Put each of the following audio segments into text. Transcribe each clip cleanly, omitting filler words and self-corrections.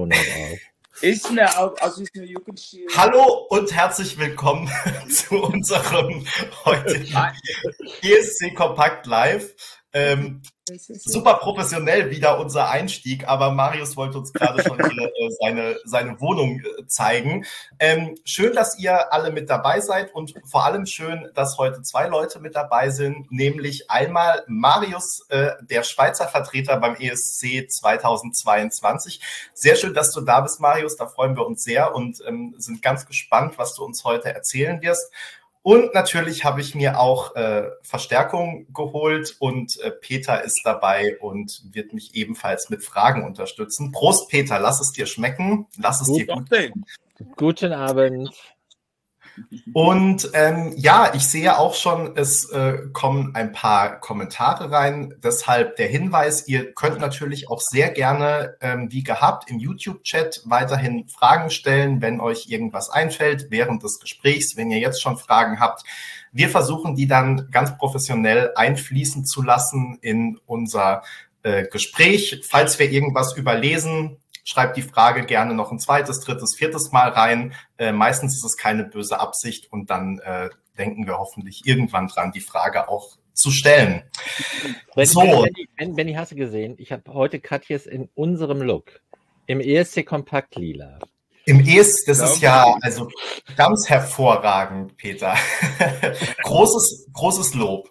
Donut auf. Ist eine Jugendstil. Hallo und herzlich willkommen zu unserem heutigen ESC Kompakt Live. Super professionell wieder unser Einstieg, aber Marius wollte uns gerade schon hier seine Wohnung zeigen. Schön, dass ihr alle mit dabei seid und vor allem schön, dass heute zwei Leute mit dabei sind, nämlich einmal Marius, der Schweizer Vertreter beim ESC 2022. Sehr schön, dass du da bist, Marius, da freuen wir uns sehr und sind ganz gespannt, was du uns heute erzählen wirst. Und natürlich habe ich mir auch Verstärkung geholt und Peter ist dabei und wird mich ebenfalls mit Fragen unterstützen. Prost, Peter, lass es dir schmecken. Lass es dir gut gehen. Guten Abend. Und ja, ich sehe auch schon, es kommen ein paar Kommentare rein. Deshalb der Hinweis, ihr könnt natürlich auch sehr gerne, wie gehabt, im YouTube-Chat weiterhin Fragen stellen, wenn euch irgendwas einfällt während des Gesprächs, wenn ihr jetzt schon Fragen habt. Wir versuchen, die dann ganz professionell einfließen zu lassen in unser Gespräch. Falls wir irgendwas überlesen, schreibt die Frage gerne noch ein zweites, drittes, viertes Mal rein. Meistens ist es keine böse Absicht und dann denken wir hoffentlich irgendwann dran, die Frage auch zu stellen. Benni, hast du gesehen, ich habe heute Katjes in unserem Look, im ESC Kompakt Lila. Im ESC, das ist ja also ganz hervorragend, Peter. Großes Lob.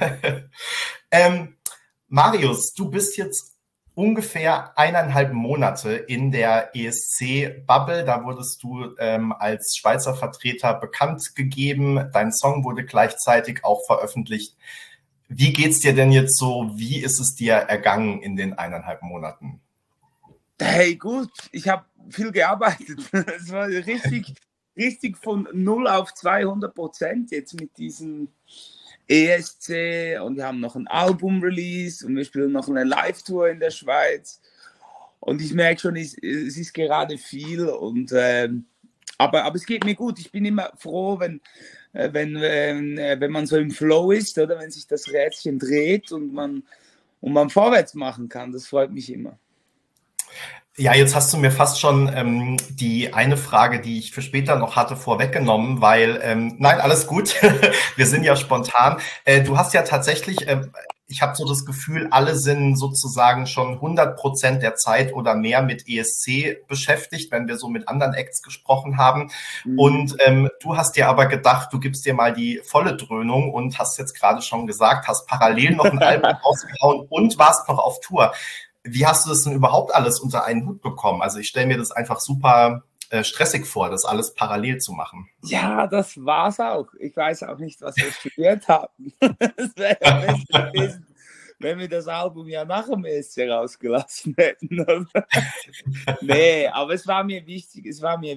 Marius, du bist jetzt ungefähr 1,5 Monate in der ESC-Bubble. Da wurdest du als Schweizer Vertreter bekannt gegeben. Dein Song wurde gleichzeitig auch veröffentlicht. Wie geht's dir denn jetzt so? Wie ist es dir ergangen in den 1,5 Monaten? Hey, gut. Ich habe viel gearbeitet. Es war richtig von 0 auf 200% jetzt mit diesem ESC und wir haben noch ein Album-Release und wir spielen noch eine Live-Tour in der Schweiz und ich merke schon, es ist gerade viel und aber es geht mir gut. Ich bin immer froh, wenn man so im Flow ist oder wenn sich das Rädchen dreht und man vorwärts machen kann. Das freut mich immer. Ja, jetzt hast du mir fast schon die eine Frage, die ich für später noch hatte, vorweggenommen, weil, nein, alles gut, wir sind ja spontan. Du hast ja tatsächlich, ich habe so das Gefühl, alle sind sozusagen schon 100% der Zeit oder mehr mit ESC beschäftigt, wenn wir so mit anderen Acts gesprochen haben. Und du hast dir aber gedacht, du gibst dir mal die volle Dröhnung und hast jetzt gerade schon gesagt, hast parallel noch ein Album rausgehauen und warst noch auf Tour. Wie hast du das denn überhaupt alles unter einen Hut bekommen? Also ich stelle mir das einfach super stressig vor, das alles parallel zu machen. Ja, das war's auch. Ich weiß auch nicht, was wir studiert haben. Es wäre ja besser gewesen, wenn wir das Album ja nach dem ESC rausgelassen hätten. Nee, aber es war mir wichtig.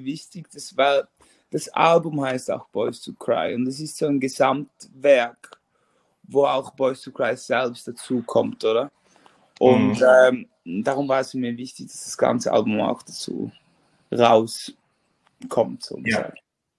Das Album heißt auch Boys to Cry und das ist so ein Gesamtwerk, wo auch Boys to Cry selbst dazu kommt, oder? Und darum war es mir wichtig, dass das ganze Album auch dazu rauskommt. So ja.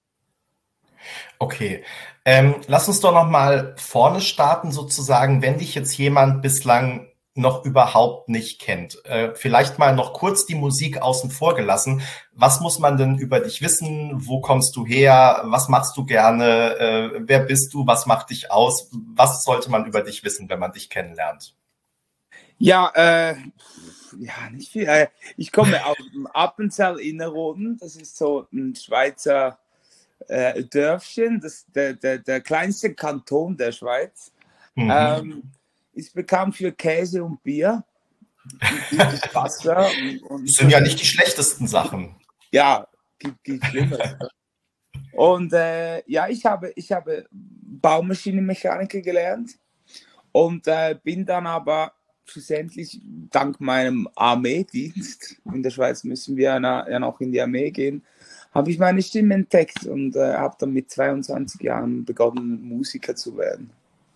Okay, lass uns doch noch mal vorne starten sozusagen, wenn dich jetzt jemand bislang noch überhaupt nicht kennt. Vielleicht mal noch kurz die Musik außen vor gelassen. Was muss man denn über dich wissen? Wo kommst du her? Was machst du gerne? Wer bist du? Was macht dich aus? Was sollte man über dich wissen, wenn man dich kennenlernt? Ja, nicht viel. Ich komme aus dem Appenzell Innerrhoden. Das ist so ein Schweizer Dörfchen, der kleinste Kanton der Schweiz. Ist bekannt für Käse und Bier. Und Wasser. Das sind ja nicht die schlechtesten Sachen. Ja, gibt Schlimmeres. Und ich habe Baumaschinenmechaniker gelernt und bin dann aber schlussendlich dank meinem Armeedienst, in der Schweiz müssen wir ja noch in die Armee gehen, habe ich meine Stimme entdeckt und habe dann mit 22 Jahren begonnen, Musiker zu werden.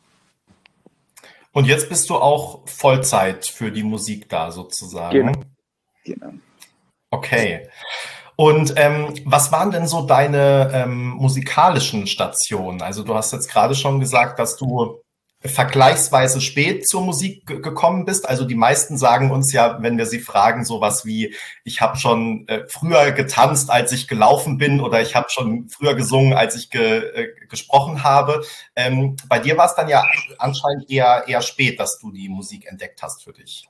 Und jetzt bist du auch Vollzeit für die Musik da sozusagen? Genau. Okay. Und was waren denn so deine musikalischen Stationen? Also du hast jetzt gerade schon gesagt, dass du vergleichsweise spät zur Musik gekommen bist. Also die meisten sagen uns ja, wenn wir sie fragen, sowas wie, ich habe schon früher getanzt, als ich gelaufen bin, oder ich habe schon früher gesungen, als ich gesprochen habe. Bei dir war es dann ja anscheinend eher spät, dass du die Musik entdeckt hast für dich.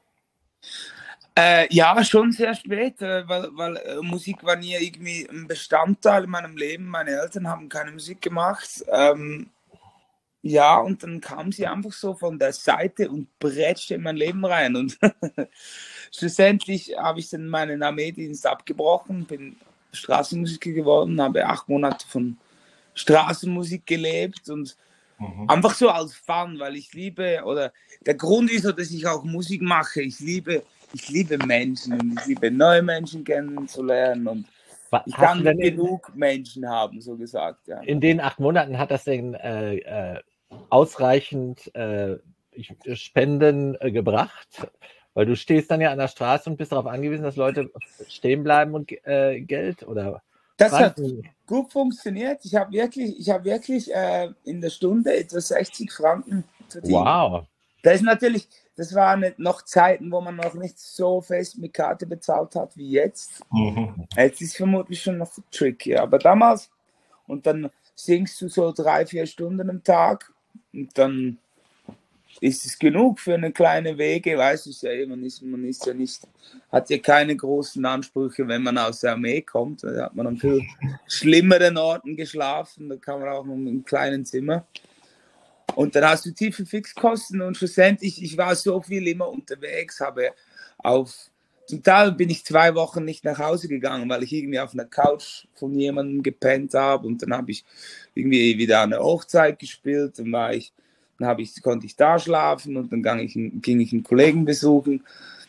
Ja, schon sehr spät, weil Musik war nie irgendwie ein Bestandteil in meinem Leben. Meine Eltern haben keine Musik gemacht. Ja, und dann kam sie einfach so von der Seite und bretschte in mein Leben rein. Und schlussendlich habe ich dann meinen Armeedienst abgebrochen, bin Straßenmusiker geworden, habe 8 Monate von Straßenmusik gelebt und einfach so als Fun, weil ich liebe, oder der Grund ist so, dass ich auch Musik mache. Ich liebe Menschen und ich liebe neue Menschen kennenzulernen und ich kann nicht genug Menschen haben, so gesagt. Ja. In den 8 Monaten hat das denn ausreichend Spenden gebracht? Weil du stehst dann ja an der Straße und bist darauf angewiesen, dass Leute stehen bleiben und Geld oder... Das hat gut funktioniert. Ich habe wirklich in der Stunde etwa 60 Franken verdient. Wow. Das waren noch Zeiten, wo man noch nicht so fest mit Karte bezahlt hat wie jetzt. Jetzt ist es vermutlich schon noch tricky, aber damals, und dann singst du so 3-4 Stunden am Tag und dann ist es genug für eine kleine Wege, weißt du, ja, man ist ja nicht, hat ja keine großen Ansprüche, wenn man aus der Armee kommt, da hat man an viel schlimmeren Orten geschlafen, da kann man auch noch in einem kleinen Zimmer. Und dann hast du tiefe Fixkosten und schlussendlich, ich war so viel immer unterwegs, zum Teil bin ich 2 Wochen nicht nach Hause gegangen, weil ich irgendwie auf einer Couch von jemandem gepennt habe und dann habe ich irgendwie wieder eine Hochzeit gespielt, konnte ich da schlafen und dann ging ich einen Kollegen besuchen.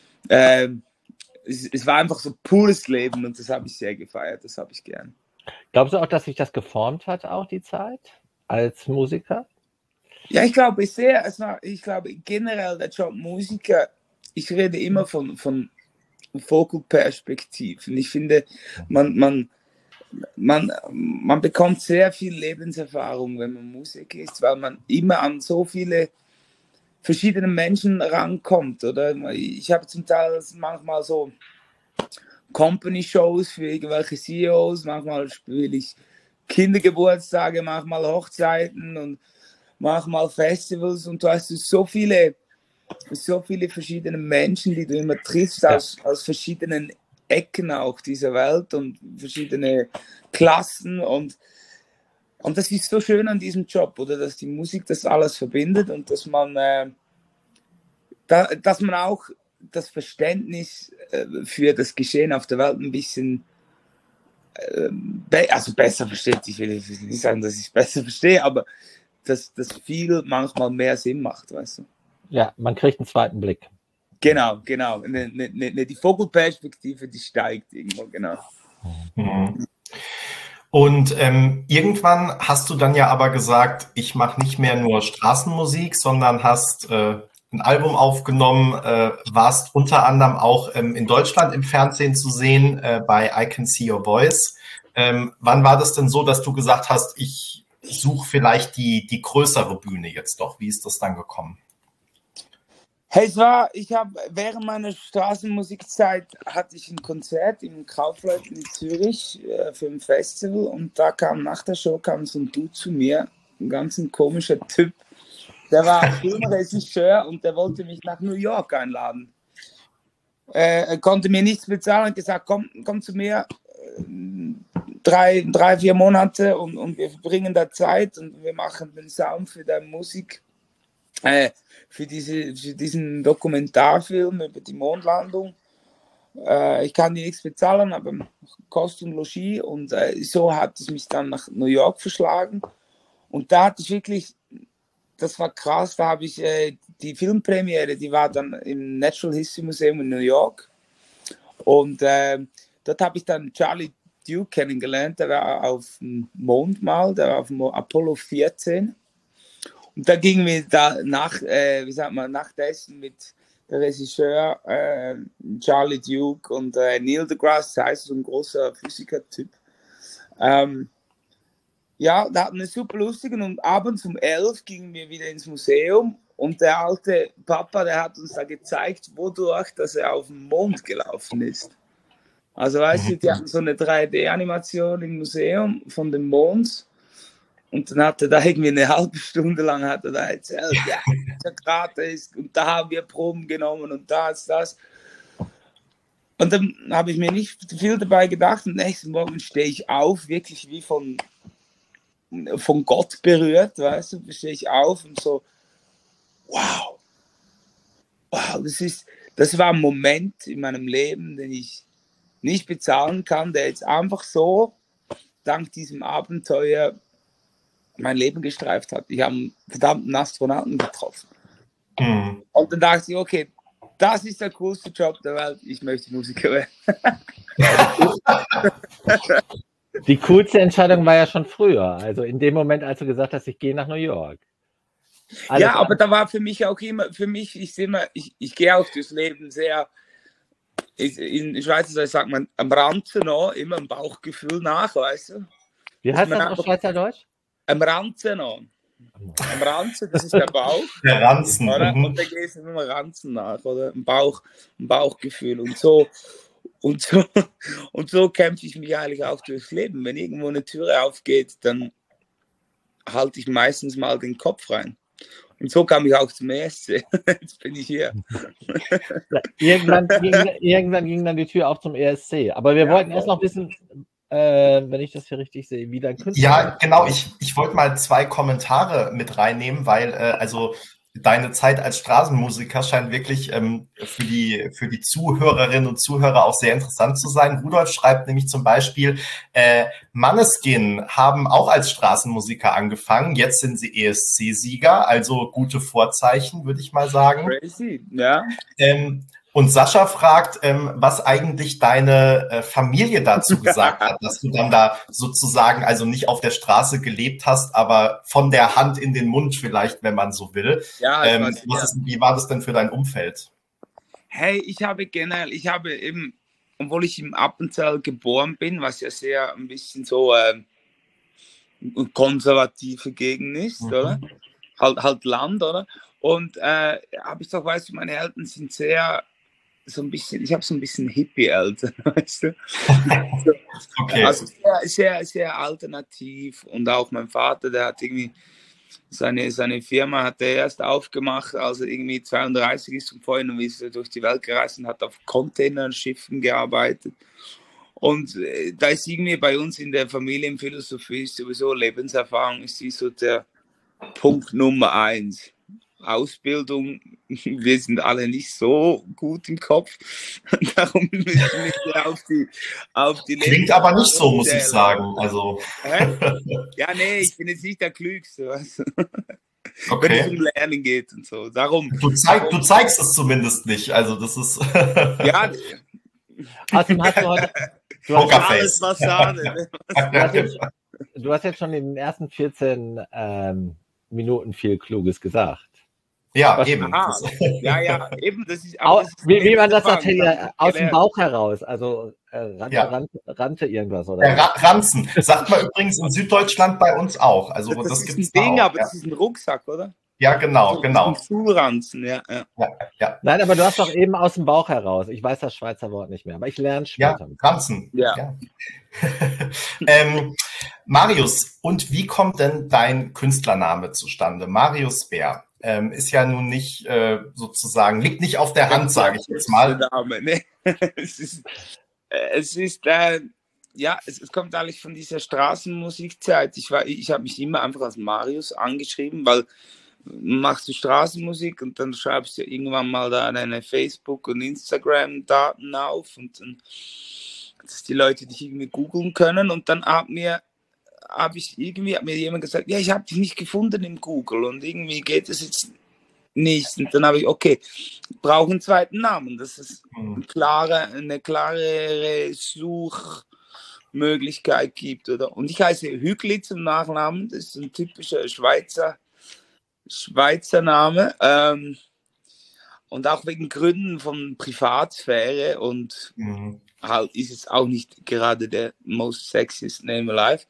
Es war einfach so pures Leben und das habe ich sehr gefeiert, das habe ich gern. Glaubst du auch, dass sich das geformt hat, auch die Zeit als Musiker? Ja, ich glaube sehr. Ich glaube generell der Job Musiker, ich rede immer von Vogelperspektiven. Ich finde, man bekommt sehr viel Lebenserfahrung, wenn man Musiker ist, weil man immer an so viele verschiedene Menschen rankommt. Oder ich habe zum Teil manchmal so Company-Shows für irgendwelche CEOs, manchmal spiele ich Kindergeburtstage, manchmal Hochzeiten und manchmal Festivals und du hast so viele verschiedene Menschen, die du immer triffst, aus verschiedenen Ecken auch dieser Welt und verschiedene Klassen und das ist so schön an diesem Job, oder dass die Musik das alles verbindet und dass man auch das Verständnis für das Geschehen auf der Welt ein bisschen besser versteht. Ich will nicht sagen, dass ich es besser verstehe, aber dass das viel manchmal mehr Sinn macht, weißt du? Ja, man kriegt einen zweiten Blick. Genau. Die Vogelperspektive, die steigt irgendwo, genau. Und irgendwann hast du dann ja aber gesagt, ich mache nicht mehr nur Straßenmusik, sondern hast ein Album aufgenommen, warst unter anderem auch in Deutschland im Fernsehen zu sehen bei I Can See Your Voice. Wann war das denn so, dass du gesagt hast, ich suche vielleicht die größere Bühne jetzt doch? Wie ist das dann gekommen? Hey, während meiner Straßenmusikzeit hatte ich ein Konzert im Kaufleuten in Zürich für ein Festival und nach der Show kam so ein Dude zu mir, ein ganz komischer Typ. Der war Filmregisseur und der wollte mich nach New York einladen. Er konnte mir nichts bezahlen und gesagt, komm zu mir, 3-4 Monate und wir verbringen da Zeit und wir machen den Sound für deine Musik. Für diesen Dokumentarfilm über die Mondlandung. Ich kann dir nichts bezahlen, aber Kost und Logis. Und so hat es mich dann nach New York verschlagen. Und da hatte ich wirklich, das war krass, da habe ich die Filmpremiere, die war dann im Natural History Museum in New York. Und dort habe ich dann Charlie Duke kennengelernt, der war auf dem Mond mal, der war auf dem Apollo 14. Und da gingen wir nach dessen mit der Regisseur Charlie Duke und Neil deGrasse Tyson, so ein großer Physiker-Typ. Ja, da hatten wir super lustigen und abends um 11 gingen wir wieder ins Museum und der alte Papa, der hat uns da gezeigt, wodurch, dass er auf den Mond gelaufen ist. Also weißt du, die hatten so eine 3D-Animation im Museum von dem Mond und dann hat er da irgendwie eine halbe Stunde lang hat er da erzählt, ja, der Krater ist und da haben wir Proben genommen und da ist das. Und dann habe ich mir nicht viel dabei gedacht und nächsten Morgen stehe ich auf, wirklich wie von Gott berührt, weißt du, stehe ich auf und so, wow, das war ein Moment in meinem Leben, den ich nicht bezahlen kann, der jetzt einfach so dank diesem Abenteuer mein Leben gestreift hat. Ich habe einen verdammten Astronauten getroffen. Mhm. Und dann dachte ich, okay, das ist der coolste Job der Welt, ich möchte Musiker werden. Die coolste Entscheidung war ja schon früher, also in dem Moment, als du gesagt hast, ich gehe nach New York. Ja, aber da war für mich auch immer, ich gehe auch durchs Leben sehr, in Schweizerdeutsch sagt man am Ranzen noch, immer ein Bauchgefühl nach, weißt du? Wie heißt das auf Schweizerdeutsch? Am Ranzen noch. Am Ranzen, das ist der Bauch. Der Ranzen. Oder? Und da gehst du immer Ranzen nach, oder? Ein Bauchgefühl. Und so kämpfe ich mich eigentlich auch durchs Leben. Wenn irgendwo eine Türe aufgeht, dann halte ich meistens mal den Kopf rein. Und so kam ich auch zum ESC. Jetzt bin ich hier. Irgendwann ging dann die Tür auf zum ESC. Aber wir wollten erst noch wissen, wenn ich das hier richtig sehe, wie dein Künstler. Ja, genau. Ich wollte mal 2 Kommentare mit reinnehmen, weil also deine Zeit als Straßenmusiker scheint wirklich für die Zuhörerinnen und Zuhörer auch sehr interessant zu sein. Rudolf schreibt nämlich zum Beispiel, Måneskin haben auch als Straßenmusiker angefangen. Jetzt sind sie ESC-Sieger, also gute Vorzeichen, würde ich mal sagen. Crazy, ja. Und Sascha fragt, was eigentlich deine Familie dazu gesagt hat, dass du dann da sozusagen also nicht auf der Straße gelebt hast, aber von der Hand in den Mund vielleicht, wenn man so will. Ja, wie war das denn für dein Umfeld? Hey, ich habe eben, obwohl ich im Appenzell geboren bin, was ja sehr ein bisschen so konservative Gegend ist, oder? Halt Land, oder? Und habe ich doch, weißt du, meine Eltern sind sehr so ein bisschen, ich habe so ein bisschen Hippie-Eltern, weißt du? Okay. Also sehr, sehr alternativ und auch mein Vater, der hat irgendwie seine Firma hat er erst aufgemacht, als er irgendwie 32 ist und vorhin ist er durch die Welt gereist und hat auf Containerschiffen gearbeitet. Und da ist irgendwie bei uns in der Familienphilosophie ist sowieso Lebenserfahrung ist so der Punkt Nummer 1. Ausbildung, wir sind alle nicht so gut im Kopf. Darum müssen wir auf die Klingt aber nicht so, muss ich sagen. Also. Ja, nee, ich bin jetzt nicht der Klügste, weißt du? Okay. Wenn es um Lernen geht und so. Darum, du zeigst es zumindest nicht. Also das ist. Ja. Außerdem hast du heute alles Fassade. Du hast jetzt schon in den ersten 14 Minuten viel Kluges gesagt. Ja, eben. Ja, eben. Das ist, wie man das erzählt, aus dem Bauch heraus, also rannte irgendwas, oder? Ranzen. Sagt man übrigens in Süddeutschland bei uns auch. Also das ist ein Ding, aber das ist ein Rucksack, oder? Ja, genau. Ein Schulranzen, ja. Nein, aber du hast doch eben aus dem Bauch heraus. Ich weiß das Schweizer Wort nicht mehr, aber ich lerne später. Ja, Ranzen. Ja. Marius, und wie kommt denn dein Künstlername zustande? Marius Bär. Ist ja nun nicht sozusagen, liegt nicht auf der Hand, sage ich jetzt mal. Es kommt eigentlich von dieser Straßenmusikzeit. Ich habe mich immer einfach als Marius angeschrieben, weil machst du Straßenmusik und dann schreibst du irgendwann mal da deine Facebook- und Instagram-Daten auf und dann, dass die Leute dich irgendwie googeln können und dann hat mir jemand gesagt, ja, ich habe dich nicht gefunden im Google und irgendwie geht es jetzt nicht. Und dann habe ich, okay, brauche einen zweiten Namen. Das ist eine klarere Suchmöglichkeit gibt. Oder? Und ich heiße Hügli zum Nachnamen. Das ist ein typischer Schweizer Name. Und auch wegen Gründen von Privatsphäre und halt ist es auch nicht gerade der most sexiest name alive.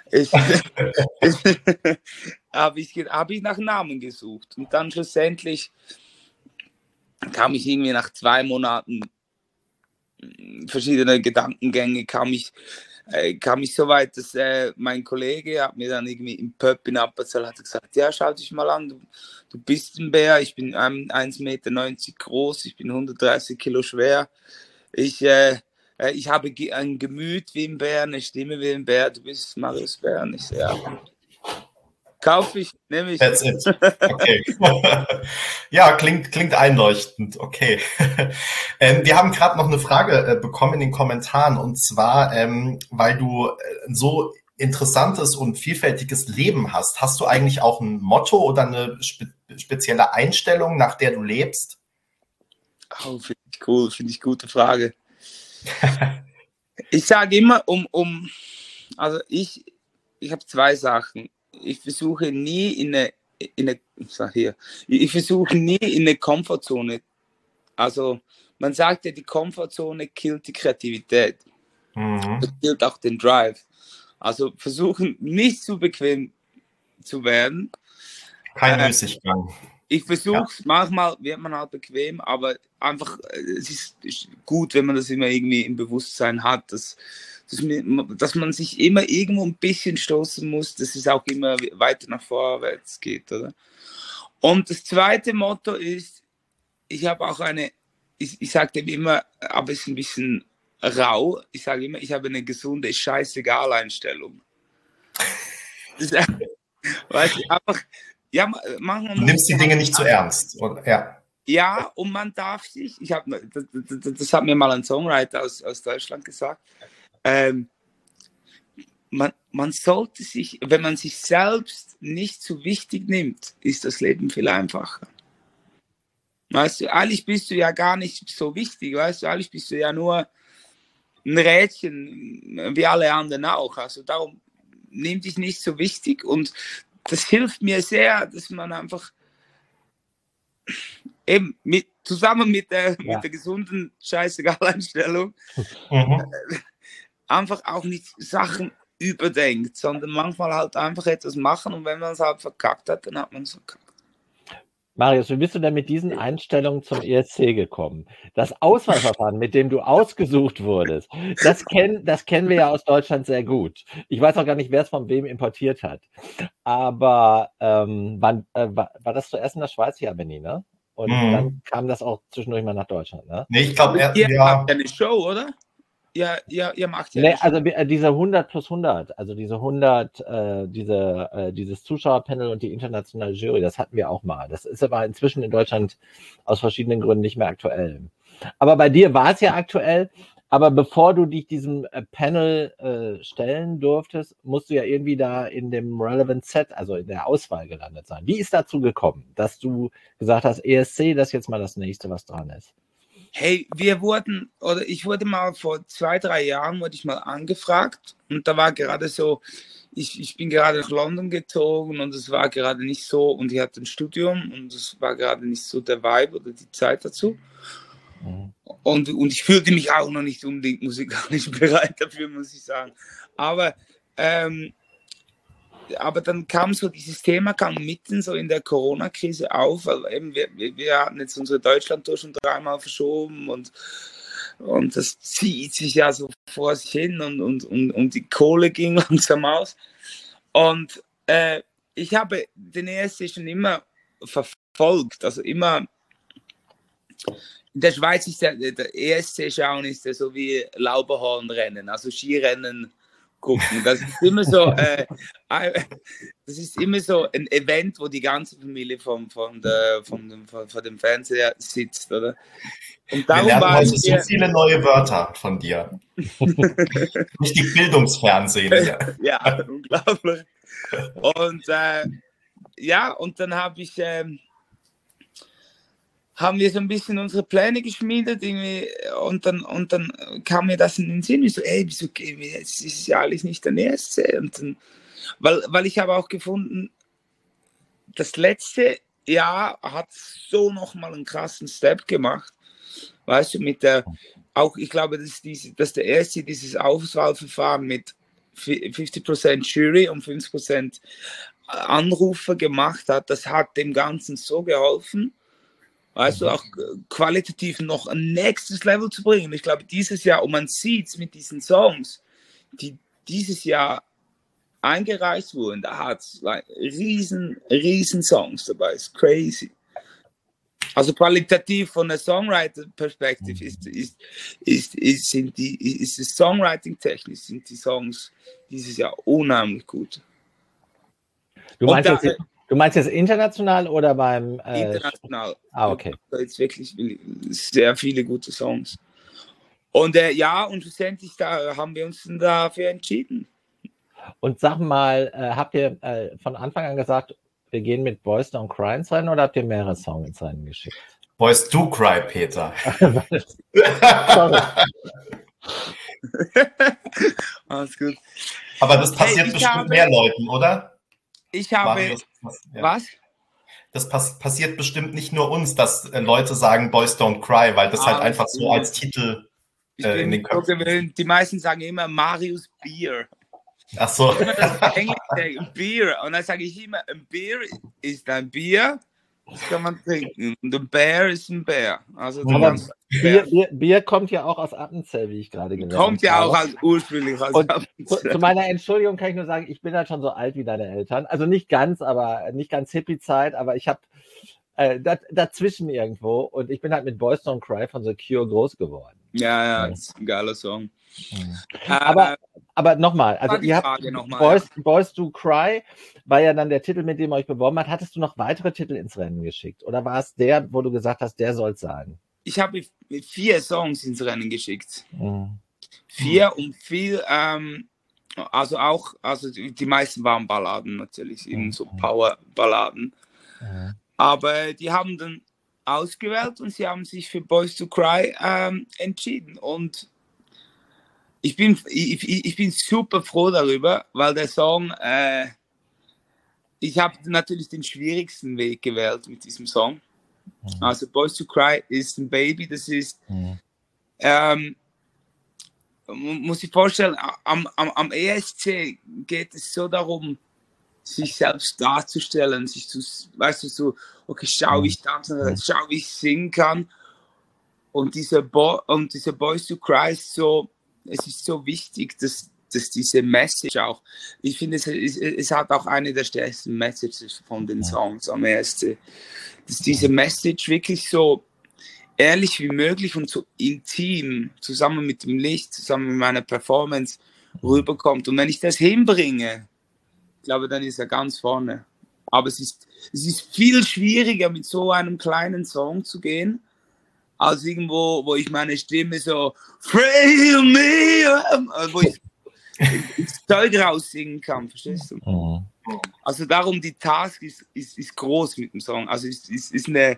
Habe ich nach Namen gesucht. Und dann schlussendlich kam ich irgendwie nach 2 Monaten verschiedene Gedankengänge, kam ich so weit, dass mein Kollege hat mir dann irgendwie im Pub in Appenzell hat gesagt, ja, schau dich mal an, du bist ein Bär, ich bin 1,90 Meter groß, ich bin 130 Kilo schwer, ich habe ein Gemüt wie ein Bär, eine Stimme wie ein Bär, du bist Marius Bär. Und ich so, ja, kauf ich, nehme ich. That's it. Okay. Ja, klingt einleuchtend. Okay. Wir haben gerade noch eine Frage bekommen in den Kommentaren, und zwar, weil du so interessantes und vielfältiges Leben hast. Hast du eigentlich auch ein Motto oder eine spezielle Einstellung, nach der du lebst? Oh, finde ich cool, finde ich gute Frage. Ich sage immer, also ich habe 2 Sachen. Ich versuche nie in eine Komfortzone. Also man sagt ja, die Komfortzone killt die Kreativität. Das killt auch den Drive. Also versuchen nicht zu bequem zu werden. Kein Müßiggang. Ich versuche es, manchmal wird man halt bequem, aber einfach, es ist gut, wenn man das immer irgendwie im Bewusstsein hat, dass man sich immer irgendwo ein bisschen stoßen muss, dass es auch immer weiter nach vorwärts geht, oder? Und das zweite Motto ist, ich habe auch ich sage dem immer, aber es ist ein bisschen rau, ich sage immer, ich habe eine gesunde Scheißegal-Einstellung. Weißt du, einfach, ja, manchmal du nimmst die Dinge nicht zu ernst. Ja. Ja, und man darf sich, das hat mir mal ein Songwriter aus Deutschland gesagt, man sollte sich, wenn man sich selbst nicht so wichtig nimmt, ist das Leben viel einfacher. Weißt du, eigentlich bist du ja gar nicht so wichtig, weißt du, eigentlich bist du ja nur ein Rädchen, wie alle anderen auch. Also darum nimm dich nicht so wichtig, und das hilft mir sehr, dass man einfach eben zusammen mit der gesunden Scheißegal-Einstellung einfach auch nicht Sachen überdenkt, sondern manchmal halt einfach etwas machen, und wenn man es halt verkackt hat, dann hat man es verkackt. Marius, wie bist du denn mit diesen Einstellungen zum ESC gekommen? Das Auswahlverfahren, mit dem du ausgesucht wurdest, das kennen wir ja aus Deutschland sehr gut. Ich weiß auch gar nicht, wer es von wem importiert hat. Aber war das zuerst in der Schweiz? Ja, Benni, ne? Und dann kam das auch zwischendurch mal nach Deutschland, ne? Nee, ich glaube, ihr habt eine Show, oder? Ja, ihr macht ja. Nee, also diese 100 plus 100, also diese 100, dieses Zuschauerpanel und die internationale Jury, das hatten wir auch mal. Das ist aber inzwischen in Deutschland aus verschiedenen Gründen nicht mehr aktuell. Aber bei dir war es ja aktuell, aber bevor du dich diesem Panel stellen durftest, musst du ja irgendwie da in dem Relevant Set, also in der Auswahl gelandet sein. Wie ist dazu gekommen, dass du gesagt hast, ESC, das ist jetzt mal das nächste, was dran ist? Hey, ich wurde mal vor 2, 3 Jahren wurde ich mal angefragt, und da war gerade so, ich bin gerade nach London gezogen, und es war gerade nicht so, und ich hatte ein Studium, und es war gerade nicht so der Vibe oder die Zeit dazu. Und ich fühlte mich auch noch nicht unbedingt musikalisch bereit dafür, muss ich sagen. Aber dann kam so dieses Thema, kam mitten so in der Corona-Krise auf, weil eben wir hatten jetzt unsere Deutschland-Tour schon 3-mal verschoben, und das zieht sich ja so vor sich hin, und die Kohle ging langsam aus. Und ich habe den ESC schon immer verfolgt, also immer. In der Schweiz ist der ESC-Schauen ist ja so wie Lauberhornrennen, also Skirennen gucken. Das ist immer so, ein Event, wo die ganze Familie vor dem Fernseher sitzt, oder? Und darum wir lernen heute so viele neue Wörter von dir. Richtig Bildungsfernsehen hier. Ja, unglaublich. Und und dann haben wir so ein bisschen unsere Pläne geschmiedet irgendwie, und dann kam mir das in den Sinn, ich so, wieso gehen wir jetzt, ist ja alles nicht der ESC, und dann, weil ich habe auch gefunden, das letzte ja, hat so nochmal einen krassen Step gemacht. Weißt du, mit der, auch ich glaube, dass der erste dieses Auswahlverfahren mit 50% Jury und 50% Anrufer gemacht hat, das hat dem Ganzen so geholfen, weißt du, auch qualitativ noch ein nächstes Level zu bringen. Ich glaube, dieses Jahr, und man sieht es mit diesen Songs, die dieses Jahr eingereicht wurden, da hat es riesen Songs dabei, ist crazy. Also qualitativ von der Songwriter-Perspektive ist das Songwriting-technisch, sind die Songs dieses Jahr unheimlich gut. Du meinst jetzt international oder beim... international. Okay. Jetzt wirklich sehr viele gute Songs. Und ja, und schlussendlich da haben wir uns dann dafür entschieden. Und sag mal, habt ihr von Anfang an gesagt, wir gehen mit Boys Don't Cry ins Rennen oder habt ihr mehrere Songs ins Rennen geschickt? Boys Do Cry, Peter. Alles gut. Aber das passiert bestimmt mehr Leuten, oder? Ich habe... Marius, ja. Was? Das passiert bestimmt nicht nur uns, dass Leute sagen Boys Don't Cry, weil das halt einfach so als Titel in den Köpfen ist. Die meisten sagen immer Marius Beer. Ach so. Englisch Beer. Und dann sage ich immer, ein Bier ist ein Bier, das kann man trinken. Und ein Bär ist ein Bär. Also Bier kommt ja auch aus Appenzell, wie ich gerade gelernt habe. Kommt ja auch ursprünglich aus Appenzell. Zu meiner Entschuldigung kann ich nur sagen, ich bin halt schon so alt wie deine Eltern. Also nicht ganz Hippie-Zeit, aber ich habe dazwischen irgendwo. Und ich bin halt mit Boys Don't Cry von The Cure groß geworden. Ja, das ist ein geiler Song. Aber nochmal, also ihr habt Boys Do Cry, war ja dann der Titel, mit dem ihr euch beworben habt. Hattest du noch weitere Titel ins Rennen geschickt? Oder war es der, wo du gesagt hast, der soll es sein? Ich habe 4 Songs ins Rennen geschickt. 4 und viel, also die meisten waren Balladen natürlich, eben so Power-Balladen. Aber die haben dann ausgewählt und sie haben sich für Boys Do Cry entschieden. Und ich bin super froh darüber, weil der Song, ich habe natürlich den schwierigsten Weg gewählt mit diesem Song. Also Boys Do Cry ist ein Baby, das ist, muss ich vorstellen, am ESC geht es so darum, sich selbst darzustellen, weißt du, so, okay, schau, wie ich tanzen, schau, wie ich singen kann. Und dieser Boys Do Cry ist so, es ist so wichtig, dass diese Message auch, ich finde, es hat auch eine der stärksten Messages von den Songs am ESC, dass diese Message wirklich so ehrlich wie möglich und so intim, zusammen mit dem Licht, zusammen mit meiner Performance rüberkommt. Und wenn ich das hinbringe, ich glaube, dann ist er ganz vorne. Aber es ist viel schwieriger, mit so einem kleinen Song zu gehen, als irgendwo, wo ich meine Stimme so Free me, wo ich das Zeug raussingen kann, verstehst du? Also darum, die Task ist groß mit dem Song. Also ist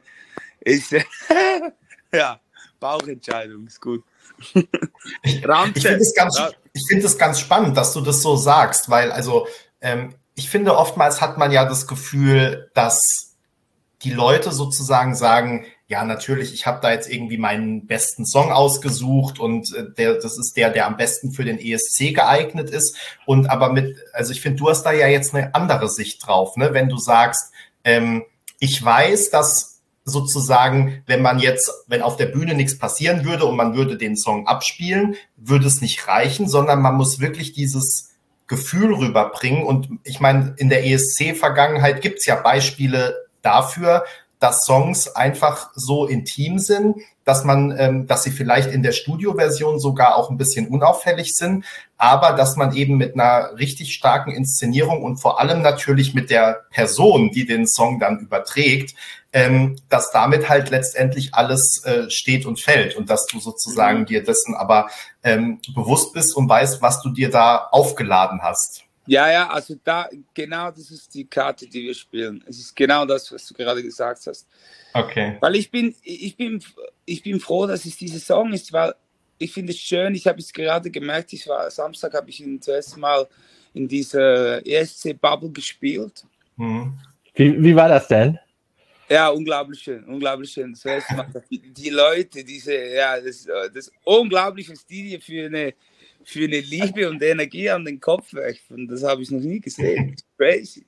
ja, Bauchentscheidung, ist gut. Ich finde es ganz spannend, dass du das so sagst, weil also ich finde, oftmals hat man ja das Gefühl, dass die Leute sozusagen sagen, ja, natürlich, ich habe da jetzt irgendwie meinen besten Song ausgesucht und das ist der am besten für den ESC geeignet ist. Und aber also ich finde, du hast da ja jetzt eine andere Sicht drauf, ne? Wenn du sagst, ich weiß, dass sozusagen, wenn auf der Bühne nichts passieren würde und man würde den Song abspielen, würde es nicht reichen, sondern man muss wirklich dieses Gefühl rüberbringen. Und ich meine, in der ESC-Vergangenheit gibt es ja Beispiele dafür, dass Songs einfach so intim sind, dass sie vielleicht in der Studioversion sogar auch ein bisschen unauffällig sind, aber dass man eben mit einer richtig starken Inszenierung und vor allem natürlich mit der Person, die den Song dann überträgt, dass damit halt letztendlich alles steht und fällt und dass du sozusagen dir dessen aber bewusst bist und weißt, was du dir da aufgeladen hast. Ja, also genau das ist die Karte, die wir spielen. Es ist genau das, was du gerade gesagt hast. Okay. Weil ich bin froh, dass es dieser Song ist, weil ich finde es schön, ich habe es gerade gemerkt, Samstag habe ich ihn zuerst mal in dieser ESC-Bubble gespielt. Wie war das denn? Ja, unglaublich schön, unglaublich schön. Das erste Mal, die Leute, das unglaublich, was die dir für eine Liebe und Energie an den Kopf werfen. Das habe ich noch nie gesehen. Crazy.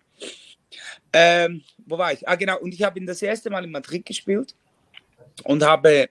Wo war ich? Genau. Und ich habe ihn das erste Mal in Madrid gespielt und habe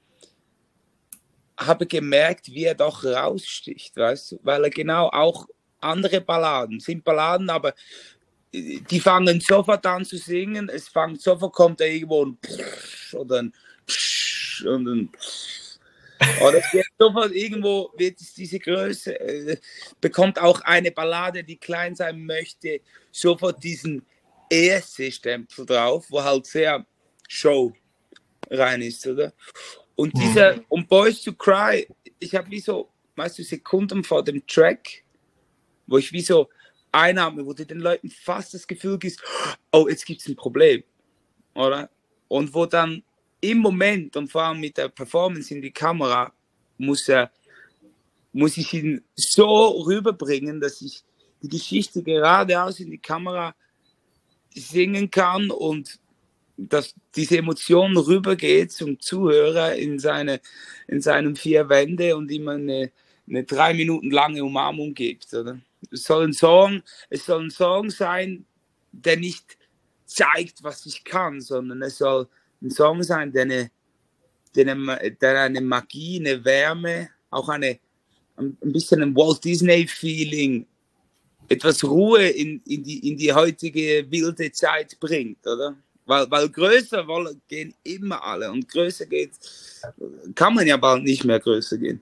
gemerkt, wie er doch raussticht, weißt du? Weil er genau auch andere Balladen sind Balladen, aber die fangen sofort an zu singen. Sofort kommt da irgendwo ein Psch oder ein Psch und ein Psch. Oder es wird sofort irgendwo wird es diese Größe, bekommt auch eine Ballade, die klein sein möchte, sofort diesen ESC-Stempel drauf, wo halt sehr Show rein ist, oder? Und und Boys to Cry, ich habe wie so, weißt du, Sekunden vor dem Track, wo ich wie so einatme, wo du den Leuten fast das Gefühl gibst, oh, jetzt gibt es ein Problem, oder? Und wo dann im Moment und vor allem mit der Performance in die Kamera muss ich ihn so rüberbringen, dass ich die Geschichte geradeaus in die Kamera singen kann und dass diese Emotion rübergeht zum Zuhörer in seinen vier Wände und ihm eine 3 Minuten lange Umarmung gibt, oder? Es soll ein Song sein, der nicht zeigt, was ich kann, sondern es soll ein Song sein, der eine Magie, eine Wärme, auch ein bisschen ein Walt Disney-Feeling, etwas Ruhe in die heutige wilde Zeit bringt, oder? Weil größer gehen immer alle und größer kann man ja bald nicht mehr größer gehen.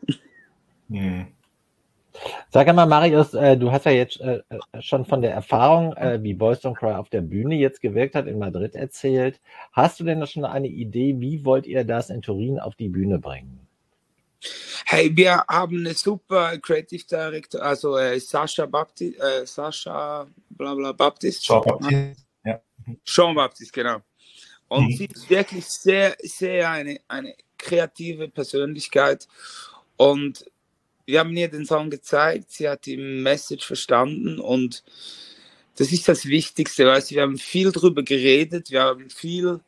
Sag einmal, Marius, du hast ja jetzt schon von der Erfahrung, wie Boys Don't Cry auf der Bühne jetzt gewirkt hat in Madrid erzählt. Hast du denn schon eine Idee, wie wollt ihr das in Turin auf die Bühne bringen? Hey, wir haben eine super Creative Director, also Sascha Baptist. Jean Baptiste, genau. Und sie ist wirklich sehr, sehr eine kreative Persönlichkeit. Und wir haben ihr den Song gezeigt, sie hat die Message verstanden und das ist das Wichtigste, weißt du, wir haben viel drüber geredet, wir haben viel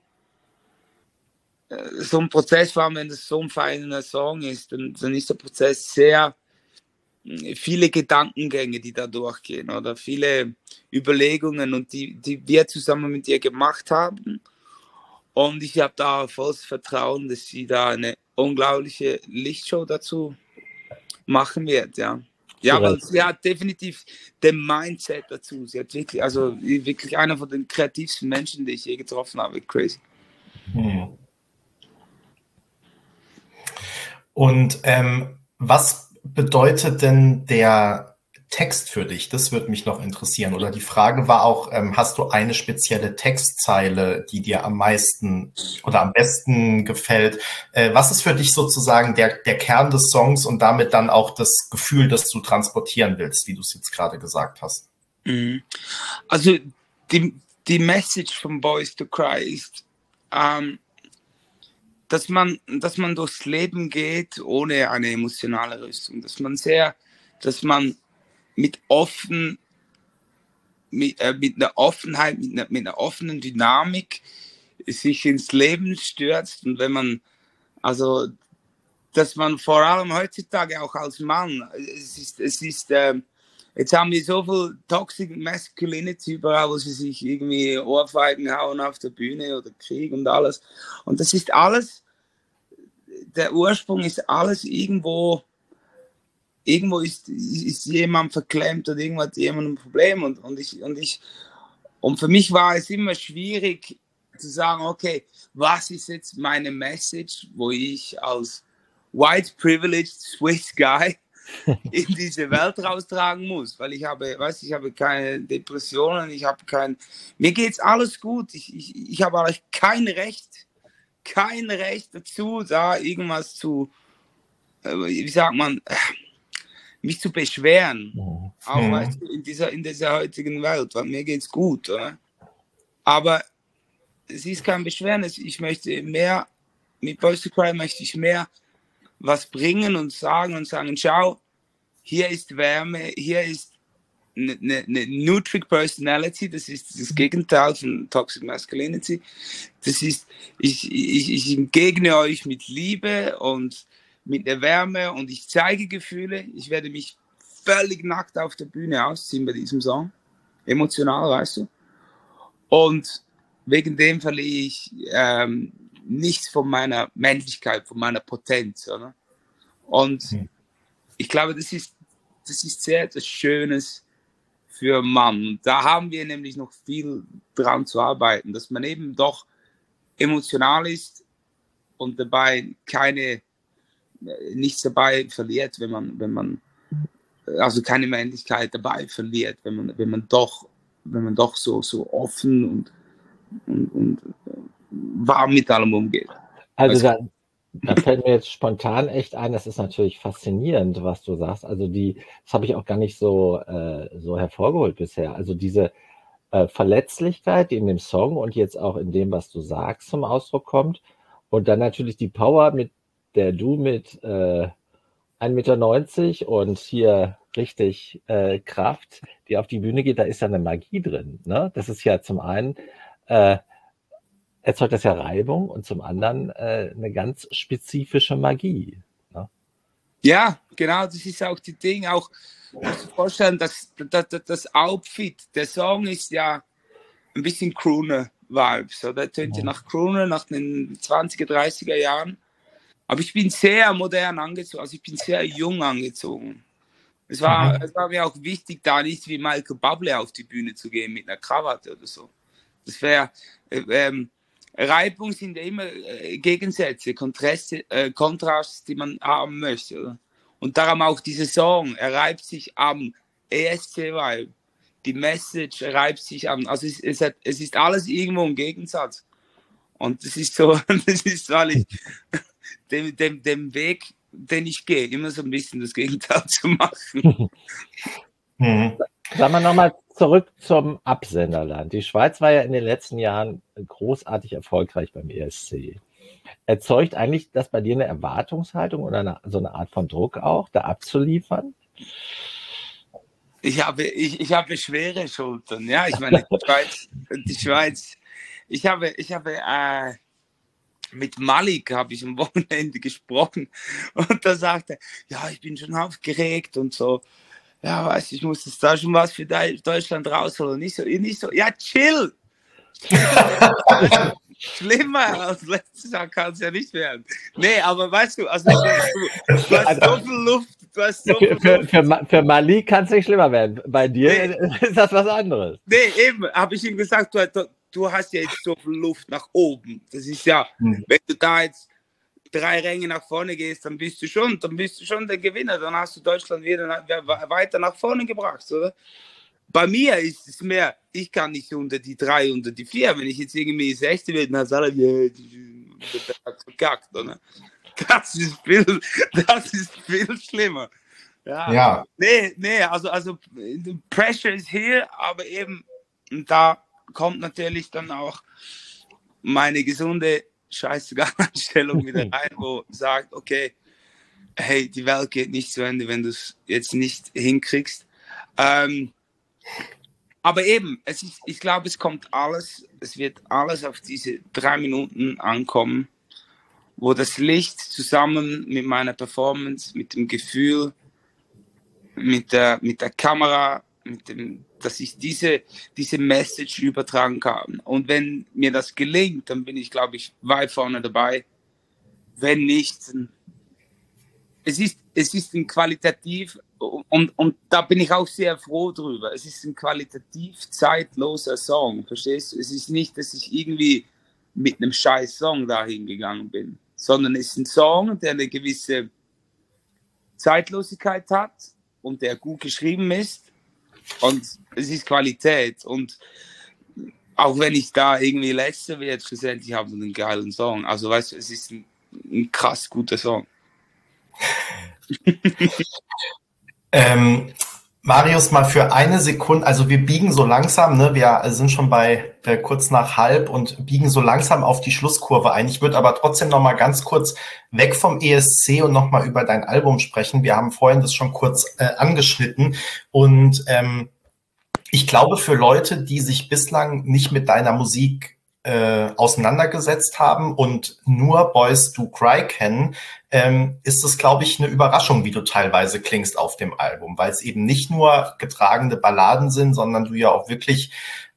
so ein Prozess, vor allem wenn das so ein feiner Song ist, dann ist der Prozess sehr viele Gedankengänge, die da durchgehen oder viele Überlegungen und die wir zusammen mit ihr gemacht haben. Und ich habe da volles Vertrauen, dass sie da eine unglaubliche Lichtshow dazu machen wird, ja. Ja, weil sie hat definitiv den Mindset dazu. Sie hat wirklich einer von den kreativsten Menschen, die ich je getroffen habe. Crazy. Und was bedeutet denn der Text für dich? Das würde mich noch interessieren. Oder die Frage war auch, hast du eine spezielle Textzeile, die dir am meisten oder am besten gefällt? Was ist für dich sozusagen der Kern des Songs und damit dann auch das Gefühl, das du transportieren willst, wie du es jetzt gerade gesagt hast? Also die Message von Boys to Cry ist, dass man durchs Leben geht ohne eine emotionale Rüstung, dass man mit einer Offenheit, mit einer offenen Dynamik sich ins Leben stürzt und dass man vor allem heutzutage auch als Mann, jetzt haben wir so viel Toxic Masculinity überall, wo sie sich irgendwie Ohrfeigen hauen auf der Bühne oder Krieg und alles. Und das ist alles, der Ursprung ist alles irgendwo ist jemand verklemmt oder irgendwo hat jemand ein Problem und für mich war es immer schwierig zu sagen, okay, was ist jetzt meine Message, wo ich als white privileged Swiss guy in diese Welt raustragen muss, weil ich habe keine Depressionen, mir geht's alles gut, ich habe eigentlich kein Recht dazu, da irgendwas zu, wie sagt man, mich zu beschweren, auch weißt du, in dieser heutigen Welt, weil mir geht's gut, oder? Aber es ist kein Beschweren, ich möchte mehr, mit Boys to Cry möchte ich mehr was bringen und sagen, schau, hier ist Wärme, hier ist eine Neutric Personality, das ist das Gegenteil von Toxic Masculinity. Das ist, ich entgegne euch mit Liebe und mit der Wärme und ich zeige Gefühle. Ich werde mich völlig nackt auf der Bühne ausziehen bei diesem Song. Emotional, weißt du. Und wegen dem verliere ich nichts von meiner Männlichkeit, von meiner Potenz. Oder? Und ich glaube, das ist sehr etwas Schönes für einen Mann. Da haben wir nämlich noch viel dran zu arbeiten, dass man eben doch emotional ist und dabei nichts dabei verliert, wenn man also keine Männlichkeit dabei verliert, wenn man doch so offen und warm mit allem umgeht. Also da fällt mir jetzt spontan echt ein, das ist natürlich faszinierend, was du sagst. Also das habe ich auch gar nicht so hervorgeholt bisher. Also diese Verletzlichkeit, die in dem Song und jetzt auch in dem, was du sagst, zum Ausdruck kommt. Und dann natürlich die Power, mit der du mit 1,90 Meter und hier richtig Kraft, die auf die Bühne geht, da ist ja eine Magie drin. Ne? Das ist ja zum einen erzeugt das ja Reibung und zum anderen eine ganz spezifische Magie. Ne? Ja, genau, das ist auch die Ding. Auch musst du vorstellen, dass das Outfit, der Song ist ja ein bisschen Crooner-Vibes. Der tönt ja nach Crooner, nach den 20er, 30er Jahren. Aber ich bin sehr modern angezogen, also ich bin sehr jung angezogen. Es war mir auch wichtig, da nicht wie Michael Bublé auf die Bühne zu gehen mit einer Krawatte oder so. Das wäre... Reibung sind ja immer Gegensätze, Kontraste, die man haben möchte. Oder? Und darum auch dieser Song, er reibt sich am ESC-Vibe. Die Message reibt sich an. Also es ist alles irgendwo im Gegensatz. Und das ist so, weil ich dem Weg, den ich gehe, immer so ein bisschen das Gegenteil zu machen. Sagen wir nochmal zurück zum Absenderland. Die Schweiz war ja in den letzten Jahren großartig erfolgreich beim ESC. Erzeugt eigentlich das bei dir eine Erwartungshaltung oder so eine Art von Druck auch, da abzuliefern? Ich habe schwere Schultern. Ja, ich meine, die Schweiz. Ich habe mit Malik habe ich am Wochenende gesprochen und da sagte er, ja, ich bin schon aufgeregt und so. Ja, weiß ich muss jetzt da schon was für Deutschland rausholen. Nicht so, ja, chill. Schlimmer als letztes Jahr kann es ja nicht werden. Nee, aber weißt du, also du hast so viel Luft. Du hast so viel Luft. Für Malik kann es nicht schlimmer werden. Bei dir ist das was anderes. Nee, eben, habe ich ihm gesagt, du hast ja jetzt so viel Luft nach oben. Das ist ja, wenn du da jetzt 3 Ränge nach vorne gehst, dann bist du schon der Gewinner. Dann hast du Deutschland wieder weiter nach vorne gebracht, oder? Bei mir ist es mehr, ich kann nicht unter die 3, unter die 4. Wenn ich jetzt irgendwie 6. werde, dann sagt er, verkackt, oder? Das ist viel schlimmer. Ja. Nee, also Pressure ist here, aber eben da kommt natürlich dann auch meine gesunde Scheißegal-Einstellung wieder rein, wo sagt, okay, hey, die Welt geht nicht zu Ende, wenn du es jetzt nicht hinkriegst. Aber eben, ich glaube, es wird alles auf diese 3 Minuten ankommen, wo das Licht zusammen mit meiner Performance, mit dem Gefühl, mit der Kamera, dass ich diese Message übertragen kann. Und wenn mir das gelingt, dann bin ich, glaube ich, weit vorne dabei. Wenn nicht, es ist ein qualitativ, und da bin ich auch sehr froh drüber, es ist ein qualitativ zeitloser Song, verstehst du? Es ist nicht, dass ich irgendwie mit einem scheiß Song dahin gegangen bin, sondern es ist ein Song, der eine gewisse Zeitlosigkeit hat und der gut geschrieben ist. Und es ist Qualität. Und auch wenn ich da irgendwie Letzter werde, schlussendlich habe ich einen geilen Song. Also weißt du, es ist ein krass guter Song. Marius, mal für eine Sekunde, also wir biegen so langsam, ne? Wir sind schon bei kurz nach halb und biegen so langsam auf die Schlusskurve ein. Ich würde aber trotzdem noch mal ganz kurz weg vom ESC und noch mal über dein Album sprechen. Wir haben vorhin das schon kurz angeschnitten und Ich glaube, für Leute, die sich bislang nicht mit deiner Musik auseinandergesetzt haben und nur Boys Do Cry kennen, ist es, glaube ich, eine Überraschung, wie du teilweise klingst auf dem Album, weil es eben nicht nur getragene Balladen sind, sondern du ja auch wirklich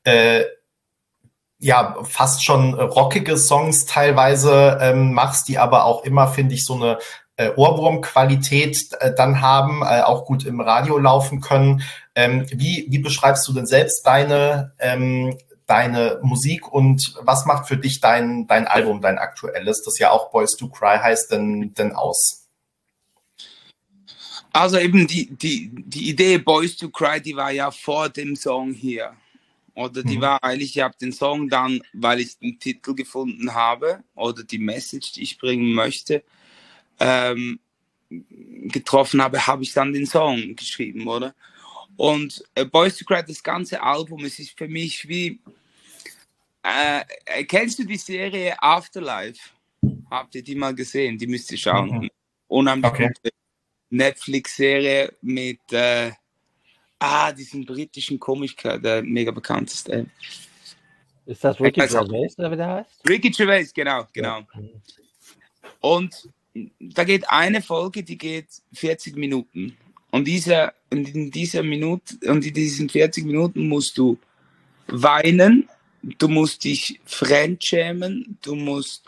ja fast schon rockige Songs teilweise machst, die aber auch immer, finde ich, so eine Ohrwurmqualität dann haben, auch gut im Radio laufen können. Wie beschreibst du denn selbst deine Musik und was macht für dich dein Album, dein aktuelles, das ja auch Boys Do Cry heißt, denn aus? Also eben die Idee Boys Do Cry, die war ja vor dem Song hier. Oder die war eigentlich, ich habe den Song dann, weil ich den Titel gefunden habe oder die Message, die ich bringen möchte, getroffen habe ich dann den Song geschrieben, oder? Und Boys to Cry, das ganze Album, es ist für mich wie, kennst du die Serie Afterlife? Habt ihr die mal gesehen? Die müsst ihr schauen. Unheimlich gute Netflix-Serie mit diesem britischen Komiker, der mega bekannt ist. Ist das Ricky Gervais, oder wie der heißt? Ricky Gervais, genau. Ja. Und da geht eine Folge, die geht 40 Minuten. Und in diesen 40 Minuten musst du weinen, du musst dich fremdschämen, du musst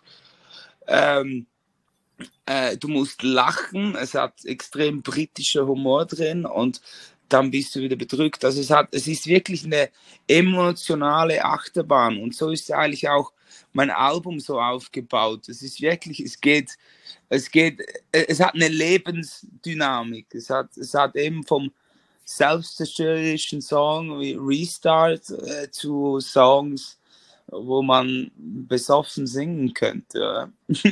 lachen. Es hat extrem britischer Humor drin und dann bist du wieder bedrückt. Also es ist wirklich eine emotionale Achterbahn und so ist eigentlich auch mein Album so aufgebaut. Es ist wirklich, es hat eine Lebensdynamik. Es hat eben vom selbstzerstörerischen Song wie Restart zu Songs, wo man besoffen singen könnte.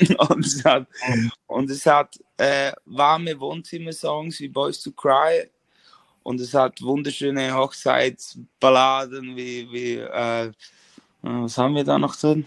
und es hat warme Wohnzimmersongs wie Boys to Cry und es hat wunderschöne Hochzeitsballaden wie was haben wir da noch drin?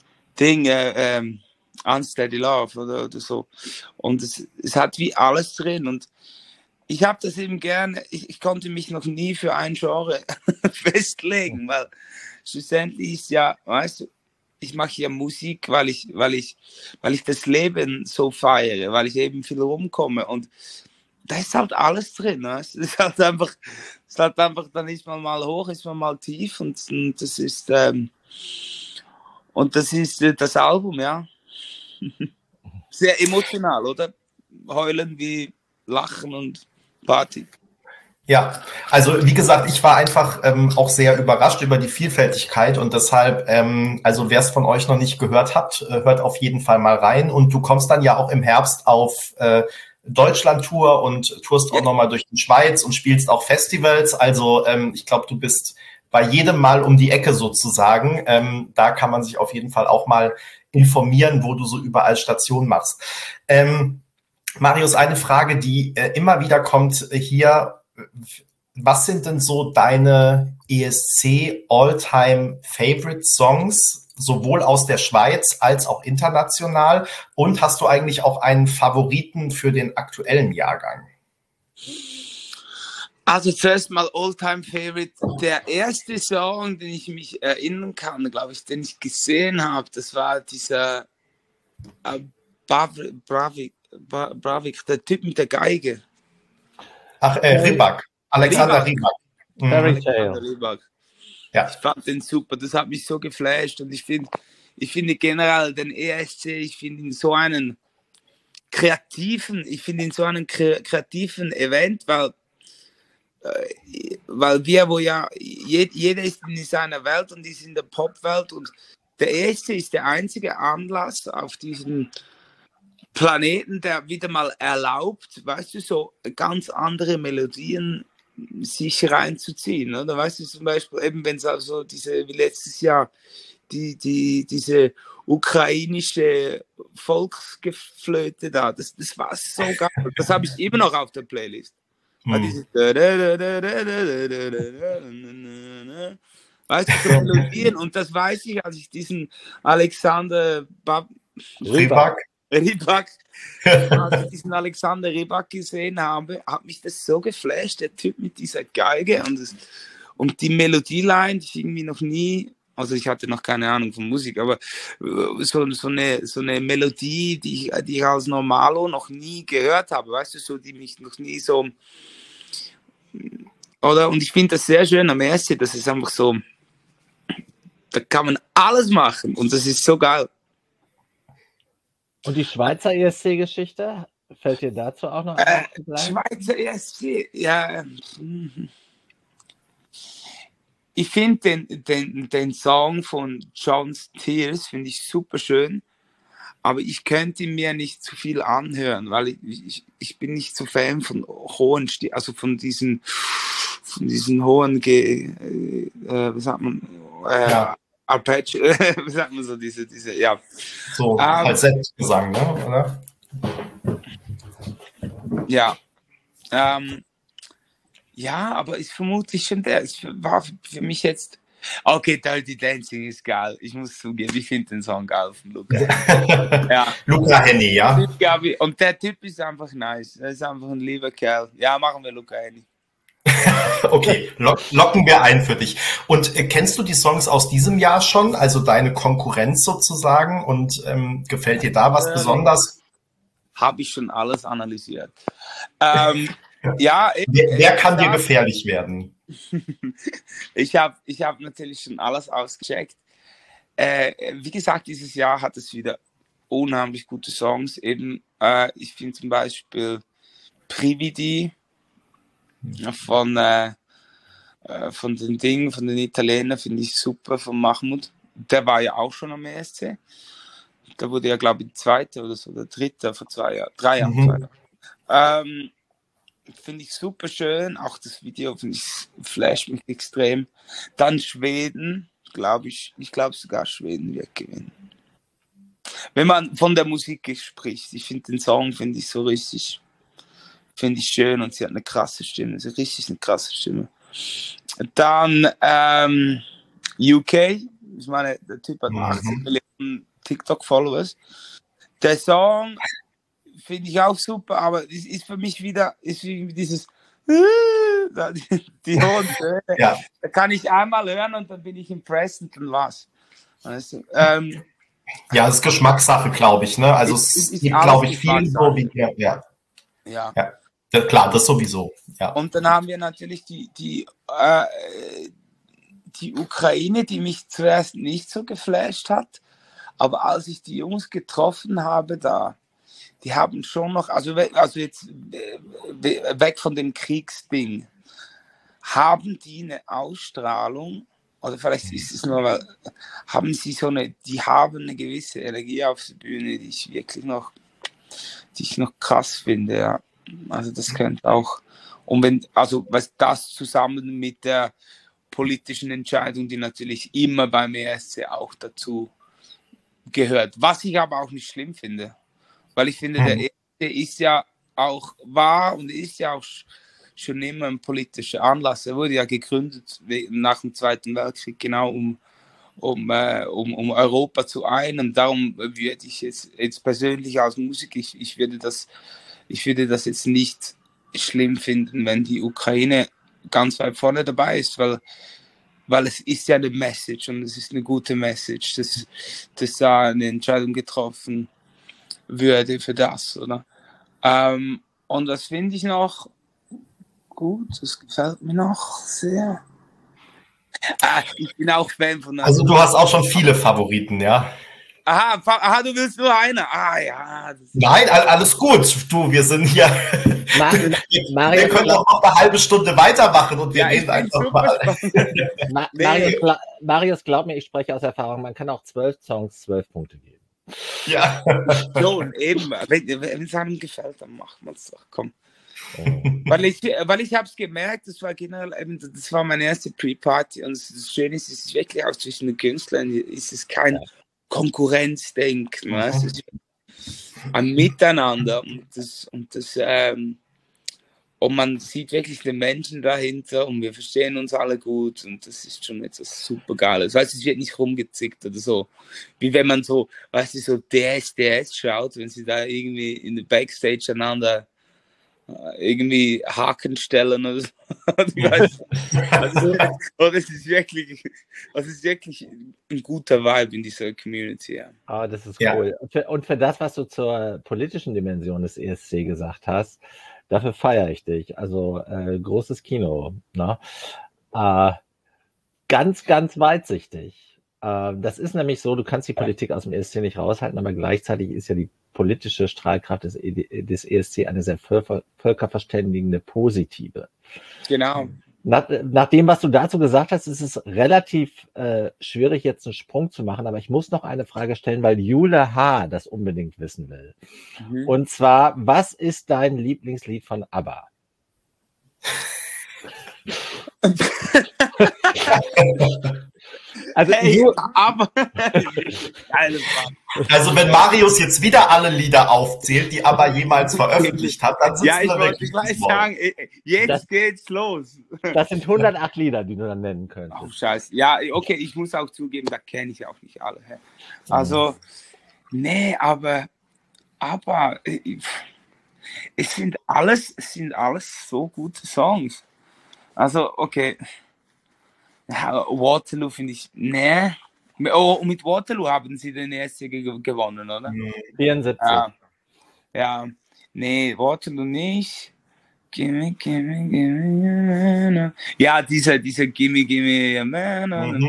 Unsteady Love oder so. Und es hat wie alles drin und ich habe das eben gerne, ich konnte mich noch nie für ein Genre festlegen, weil schlussendlich ist ja, weißt du, ich mache ja Musik, weil ich das Leben so feiere, weil ich eben viel rumkomme und da ist halt alles drin. Weißt? Es ist halt einfach, dann ist man mal hoch, ist man mal tief und das ist das Album, ja. Sehr emotional, oder? Heulen wie Lachen und Party. Ja, also wie gesagt, ich war einfach auch sehr überrascht über die Vielfältigkeit und deshalb, also wer es von euch noch nicht gehört hat, hört auf jeden Fall mal rein und du kommst dann ja auch im Herbst auf Deutschland-Tour und tourst auch nochmal durch die Schweiz und spielst auch Festivals, also ich glaube, du bist bei jedem Mal um die Ecke sozusagen, da kann man sich auf jeden Fall auch mal informieren, wo du so überall Station machst. Marius, eine Frage, die immer wieder kommt hier. Was sind denn so deine ESC All-Time Favorite Songs, sowohl aus der Schweiz als auch international? Und hast du eigentlich auch einen Favoriten für den aktuellen Jahrgang? Also zuerst mal All-Time Favorite. Der erste Song, den ich mich erinnern kann, glaube ich, den ich gesehen habe, das war dieser Bravik, der Typ mit der Geige. Ach, Rybak. Alexander Rybak. Fairy Tale. Ja. Ich fand den super, das hat mich so geflasht und ich finde generell den ESC, ich finde ihn so einen kreativen Event, weil jeder ist in seiner Welt und ist in der Popwelt und der ESC ist der einzige Anlass auf diesem Planeten, der wieder mal erlaubt, weißt du, so ganz andere Melodien sich reinzuziehen, oder? Weißt du, zum Beispiel eben, wenn es also wie letztes Jahr diese ukrainische Volksgeflöte da, das war so geil. Das habe ich immer noch auf der Playlist. Weißt du, so Melodien, und das weiß ich, als ich diesen Alexander Rybak, als ich diesen Alexander Rybak gesehen habe, hat mich das so geflasht, der Typ mit dieser Geige Und die Melodieline, die ich irgendwie noch nie, also ich hatte noch keine Ahnung von Musik, aber so eine Melodie, die ich als Normalo noch nie gehört habe, weißt du, so, die mich noch nie so, oder? Und ich finde das sehr schön am ESC, das ist einfach so, da kann man alles machen und das ist so geil. Und die Schweizer ESC-Geschichte, fällt dir dazu auch noch Schweizer ESC, ja. Ich finde den Song von John's Tears finde ich super schön, aber ich könnte mir nicht zu viel anhören, weil ich bin nicht so Fan von hohen also von diesen hohen wie sagt man, Arpeggio, wie sagt man so, diese ja. So Falsettgesang, ne? Oder? Ja. Ja, aber ist vermutlich schon es war für mich jetzt. Okay, Dirty Dancing ist geil. Ich muss zugeben, ich finde den Song geil von Luca. Ja. Luca Hänni, ja. Und der Typ ist einfach nice. Er ist einfach ein lieber Kerl. Ja, machen wir Luca Hänni. Okay, locken wir ein für dich. Und kennst du die Songs aus diesem Jahr schon? Also deine Konkurrenz sozusagen? Und gefällt dir da was besonders? Habe ich schon alles analysiert. Ja, wer kann dir gefährlich werden? Ich hab natürlich schon alles ausgecheckt. Wie gesagt, dieses Jahr hat es wieder unheimlich gute Songs. Eben, ich finde zum Beispiel Prividi von den Italienern finde ich super, von Mahmoud. Der war ja auch schon am ESC. Da wurde ja, glaube ich, Zweiter oder so, oder Dritter vor 3 Jahren. Finde ich super schön. Auch das Video finde ich, flasht mich extrem. Dann Schweden, glaube ich. Ich glaube sogar Schweden wird gewinnen. Wenn man von der Musik spricht. Ich finde den Song, finde ich so richtig, finde ich schön und sie hat eine krasse Stimme. Sie hat richtig eine krasse Stimme. Dann UK. Ich meine, der Typ hat 18 Millionen TikTok-Followers. Der Song finde ich auch super, aber es ist für mich wieder dieses die hohen Töne. Ja. Da kann ich einmal hören und dann bin ich impressed und dann was. Weißt du? Ja, das ist Geschmackssache, glaube ich. Ne? Also es gibt, glaube ich, viel so wie ja. Klar, das sowieso. Ja. Und dann haben wir natürlich die Ukraine, die mich zuerst nicht so geflasht hat, aber als ich die Jungs getroffen habe, die haben schon noch, also jetzt weg von dem Kriegsding, haben die eine Ausstrahlung, oder vielleicht ist es nur, weil haben sie die haben eine gewisse Energie auf der Bühne, die ich noch krass finde, ja. Also das könnte auch, und was das zusammen mit der politischen Entscheidung, die natürlich immer beim ESC auch dazu gehört, was ich aber auch nicht schlimm finde. Weil ich finde, der ESC ist ja auch, war und ist ja auch schon immer ein politischer Anlass. Er wurde ja gegründet nach dem Zweiten Weltkrieg, genau um Europa zu einen. Darum würde ich jetzt persönlich als Musiker, ich würde das jetzt nicht schlimm finden, wenn die Ukraine ganz weit vorne dabei ist, weil es ist ja eine Message und es ist eine gute Message, dass da eine Entscheidung getroffen würde für das, oder? Und das finde ich noch gut, das gefällt mir noch sehr. Ich bin auch Fan von... Also du hast auch schon viele Favoriten, ja? Aha, du willst nur eine. Ja. Nein, alles gut. Du, wir sind hier. Wir können auch noch eine halbe Stunde weitermachen und wir reden einfach mal. Marius, glaub mir, ich spreche aus Erfahrung. Man kann auch 12 Songs 12 Punkte geben. Ja. Schon, eben. Wenn es einem gefällt, dann machen wir es doch. Komm. Weil ich habe es gemerkt, das war generell eben, das war meine erste Pre-Party und das Schöne ist, es ist wirklich auch zwischen den Künstlern, ist es kein Konkurrenzdenken, es ist ein Miteinander und man sieht wirklich den Menschen dahinter und wir verstehen uns alle gut und das ist schon etwas super Geiles. Weißt du, es wird nicht rumgezickt oder so, wie wenn man so, weißt du, so DS schaut, wenn sie da irgendwie in der Backstage einander irgendwie Haken stellen oder so. Also es ist wirklich ein guter Vibe in dieser Community. Ja. Ah, das ist cool. Und für das, was du zur politischen Dimension des ESC gesagt hast, dafür feiere ich dich. Also großes Kino. Ne? Ganz, ganz weitsichtig. Das ist nämlich so, du kannst die Politik aus dem ESC nicht raushalten, aber gleichzeitig ist ja die politische Strahlkraft des ESC eine sehr völkerverständigende, positive. Genau. Nach dem, was du dazu gesagt hast, ist es relativ schwierig, jetzt einen Sprung zu machen, aber ich muss noch eine Frage stellen, weil Jule H. das unbedingt wissen will. Und zwar, was ist dein Lieblingslied von ABBA? Also, also wenn Marius jetzt wieder alle Lieder aufzählt, die ABBA jemals veröffentlicht hat, dann sind ich wollte gleich sagen, jetzt geht's los. Das sind 108 Lieder, die du dann nennen könntest. Oh, scheiße. Ja, okay, ich muss auch zugeben, da kenne ich auch nicht alle. Also, nee, aber es sind alles so gute Songs. Also, okay. Waterloo finde ich, nee. Oh, mit Waterloo haben sie den ESC gewonnen, oder? 74. Ja, nee, Waterloo nicht. Gimme, gimme, gimme. Ja, dieser Gimme, gimme.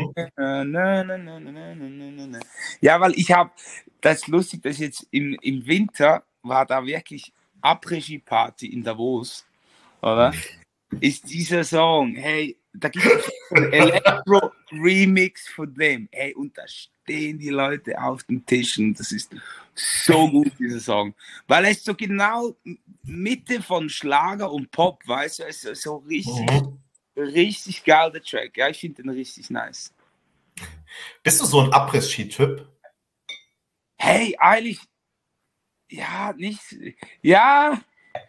Ja, weil das ist lustig, dass jetzt im Winter war da wirklich Après-Ski-Party in Davos, oder? Ist dieser Song, hey, da gibt es einen Elektro-Remix von dem, hey, und da stehen die Leute auf den Tischen, das ist so gut, dieser Song, weil es so genau Mitte von Schlager und Pop, weißt du, es ist so richtig geil, der Track, ja, ich finde den richtig nice. Bist du so ein Après-Ski-Typ? Hey, eigentlich, ja, nicht, ja,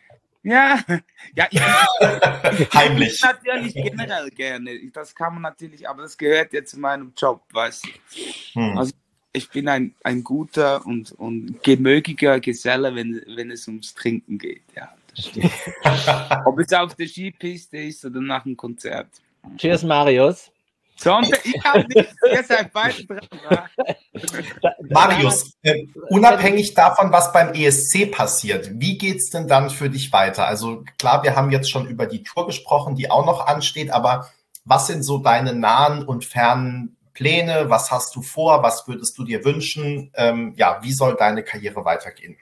heimlich. Natürlich generell gerne. Das kann man natürlich, aber das gehört ja zu meinem Job, weißt du. Also ich bin ein guter und gemögiger Geselle, wenn es ums Trinken geht. Ja, das stimmt. Ob es auf der Skipiste ist oder nach einem Konzert. Cheers, Marius. Sonntag, ich habe nichts, ihr seid beide dran. Marius, unabhängig davon, was beim ESC passiert, wie geht's denn dann für dich weiter? Also klar, wir haben jetzt schon über die Tour gesprochen, die auch noch ansteht, aber was sind so deine nahen und fernen Pläne? Was hast du vor? Was würdest du dir wünschen? Wie soll deine Karriere weitergehen?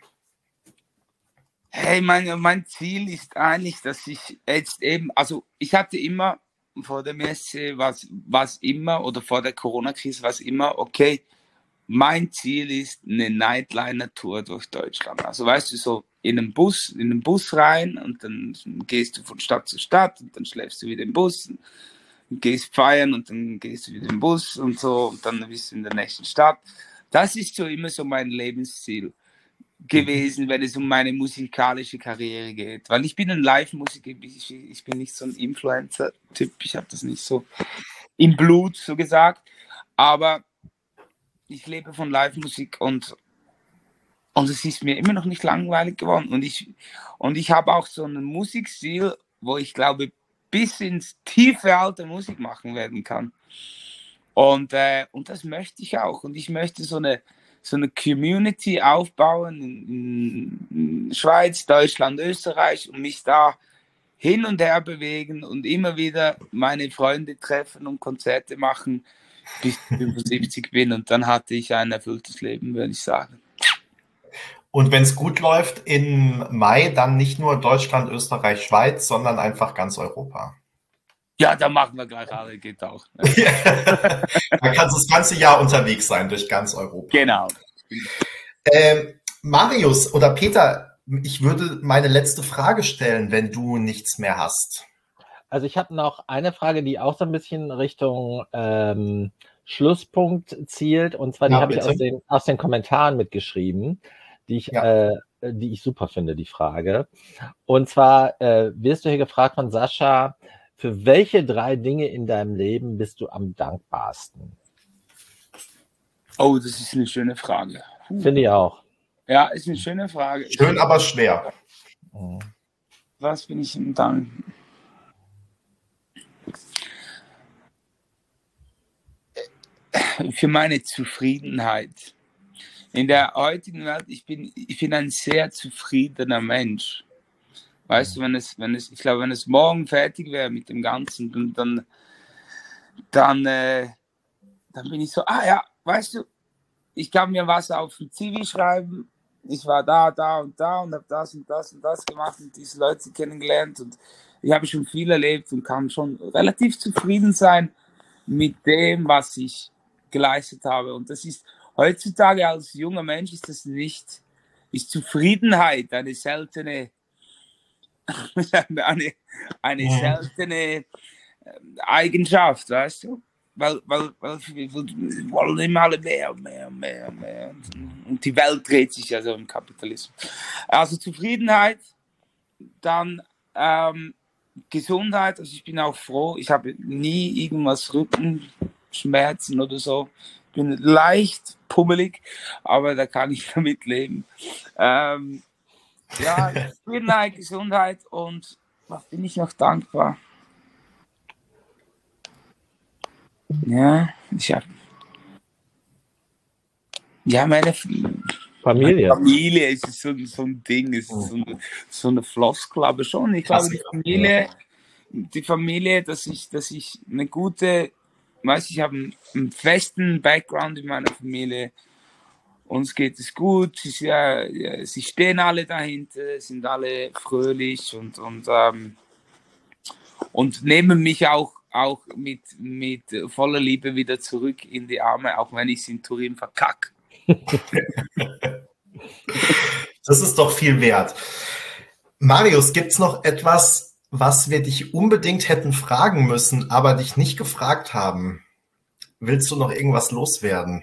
Hey, mein Ziel ist eigentlich, dass ich jetzt eben, also ich hatte immer vor der Messe, was immer, oder vor der Corona-Krise, was immer, okay, mein Ziel ist eine Nightliner-Tour durch Deutschland. Also weißt du, so in den Bus rein und dann gehst du von Stadt zu Stadt und dann schläfst du wieder im Bus und gehst feiern und dann gehst du wieder im Bus und so und dann bist du in der nächsten Stadt. Das ist so immer so mein Lebensziel gewesen, wenn es um meine musikalische Karriere geht. Weil ich bin ein Live-Musiker, ich bin nicht so ein Influencer-Typ, ich habe das nicht so im Blut, so gesagt. Aber ich lebe von Live-Musik und es ist mir immer noch nicht langweilig geworden. Und ich habe auch so einen Musikstil, wo ich glaube, bis ins tiefe Alter Musik machen werden kann. Und das möchte ich auch. Und ich möchte so eine Community aufbauen in Schweiz, Deutschland, Österreich und mich da hin und her bewegen und immer wieder meine Freunde treffen und Konzerte machen, bis ich 75 bin. Und dann hatte ich ein erfülltes Leben, würde ich sagen. Und wenn es gut läuft im Mai, dann nicht nur Deutschland, Österreich, Schweiz, sondern einfach ganz Europa. Ja, da machen wir gleich alle, geht auch. Dann kannst du das ganze Jahr unterwegs sein durch ganz Europa. Genau. Marius oder Peter, ich würde meine letzte Frage stellen, wenn du nichts mehr hast. Also ich habe noch eine Frage, die auch so ein bisschen Richtung Schlusspunkt zielt. Und zwar, die habe ich aus den Kommentaren mitgeschrieben, die ich super finde, die Frage. Und zwar wirst du hier gefragt von Sascha, für welche 3 Dinge in deinem Leben bist du am dankbarsten? Oh, das ist eine schöne Frage. Finde ich auch. Ja, ist eine schöne Frage. Schön, aber schwer. was bin ich ihm dankbar? Für meine Zufriedenheit. In der heutigen Welt, ich bin ein sehr zufriedener Mensch. Weißt du, ich glaube, wenn es morgen fertig wäre mit dem Ganzen, dann bin ich so, ja, weißt du, ich kann mir was auf dem CV schreiben, ich war da und habe das und das und das gemacht und diese Leute kennengelernt und ich habe schon viel erlebt und kann schon relativ zufrieden sein mit dem, was ich geleistet habe. Und das ist heutzutage als junger Mensch ist Zufriedenheit eine seltene seltene Eigenschaft, weißt du? Weil wir wollen immer alle mehr. Und die Welt dreht sich ja so im Kapitalismus. Also Zufriedenheit, dann Gesundheit, also ich bin auch froh, ich habe nie irgendwas Rückenschmerzen oder so. Ich bin leicht pummelig, aber da kann ich damit leben. Ja, Zufriedenheit, Gesundheit und was bin ich noch dankbar? Ja, meine Familie ist so ein Ding, ist so eine Floskel, aber schon. Ich glaube, die Familie, dass ich eine gute, ich habe einen festen Background in meiner Familie. Uns geht es gut, sie stehen alle dahinter, sind alle fröhlich und nehmen mich auch mit voller Liebe wieder zurück in die Arme, auch wenn ich es in Turin verkacke. Das ist doch viel wert. Marius, gibt es noch etwas, was wir dich unbedingt hätten fragen müssen, aber dich nicht gefragt haben? Willst du noch irgendwas loswerden?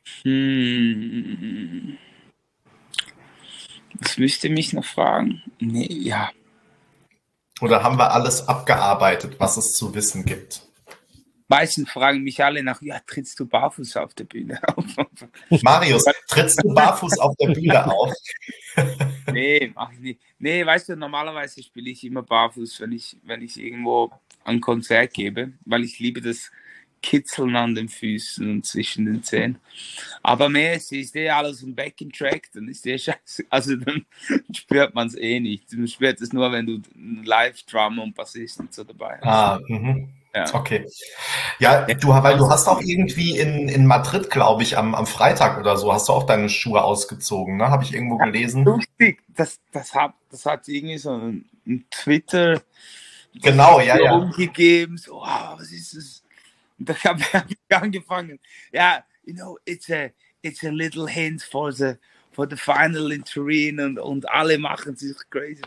Das müsste mich noch fragen. Nee, ja. Oder haben wir alles abgearbeitet, was es zu wissen gibt? Meistens fragen mich alle nach, trittst du barfuß auf der Bühne auf? Marius, trittst du barfuß auf der Bühne auf? Nee, mach ich nicht. Nee, weißt du, normalerweise spiele ich immer barfuß, wenn ich irgendwo ein Konzert gebe, weil ich liebe das Kitzeln an den Füßen und zwischen den Zähnen. Aber mehr ist alles ein Backing-Track, dann ist scheiße. Also dann spürt man es nicht. Man spürt es nur, wenn du Live-Drum und Bassist und so dabei hast. Ja. Okay. Ja, weil du hast auch irgendwie in Madrid, glaube ich, am Freitag oder so, hast du auch deine Schuhe ausgezogen, ne? Habe ich irgendwo gelesen. Lustig, das hat irgendwie so ein Twitter umgegeben, so, was ist das? Und da habe ich angefangen, it's a little hint for the final in Turin und alle machen sich crazy.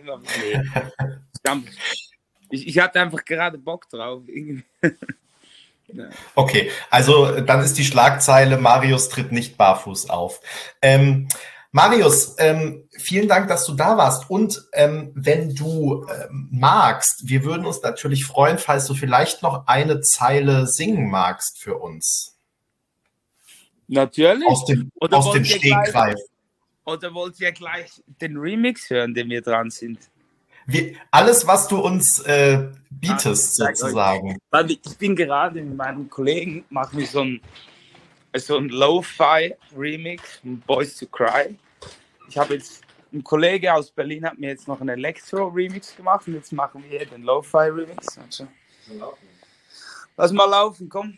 Ich hatte einfach gerade Bock drauf. Ja. Okay, also dann ist die Schlagzeile, Marius tritt nicht barfuß auf. Marius, vielen Dank, dass du da warst. Und wenn du magst, wir würden uns natürlich freuen, falls du vielleicht noch eine Zeile singen magst für uns. Natürlich. Aus dem Stegreif. Oder wollt ihr gleich den Remix hören, den wir dran sind? Alles, was du uns bietest, sozusagen. Weil ich bin gerade mit meinem Kollegen, machen wir so ein Lo-Fi-Remix von Boys to Cry. Ich habe jetzt, ein Kollege aus Berlin hat mir jetzt noch einen Elektro-Remix gemacht und jetzt machen wir hier den Lo-Fi-Remix. Also, lass mal laufen, komm.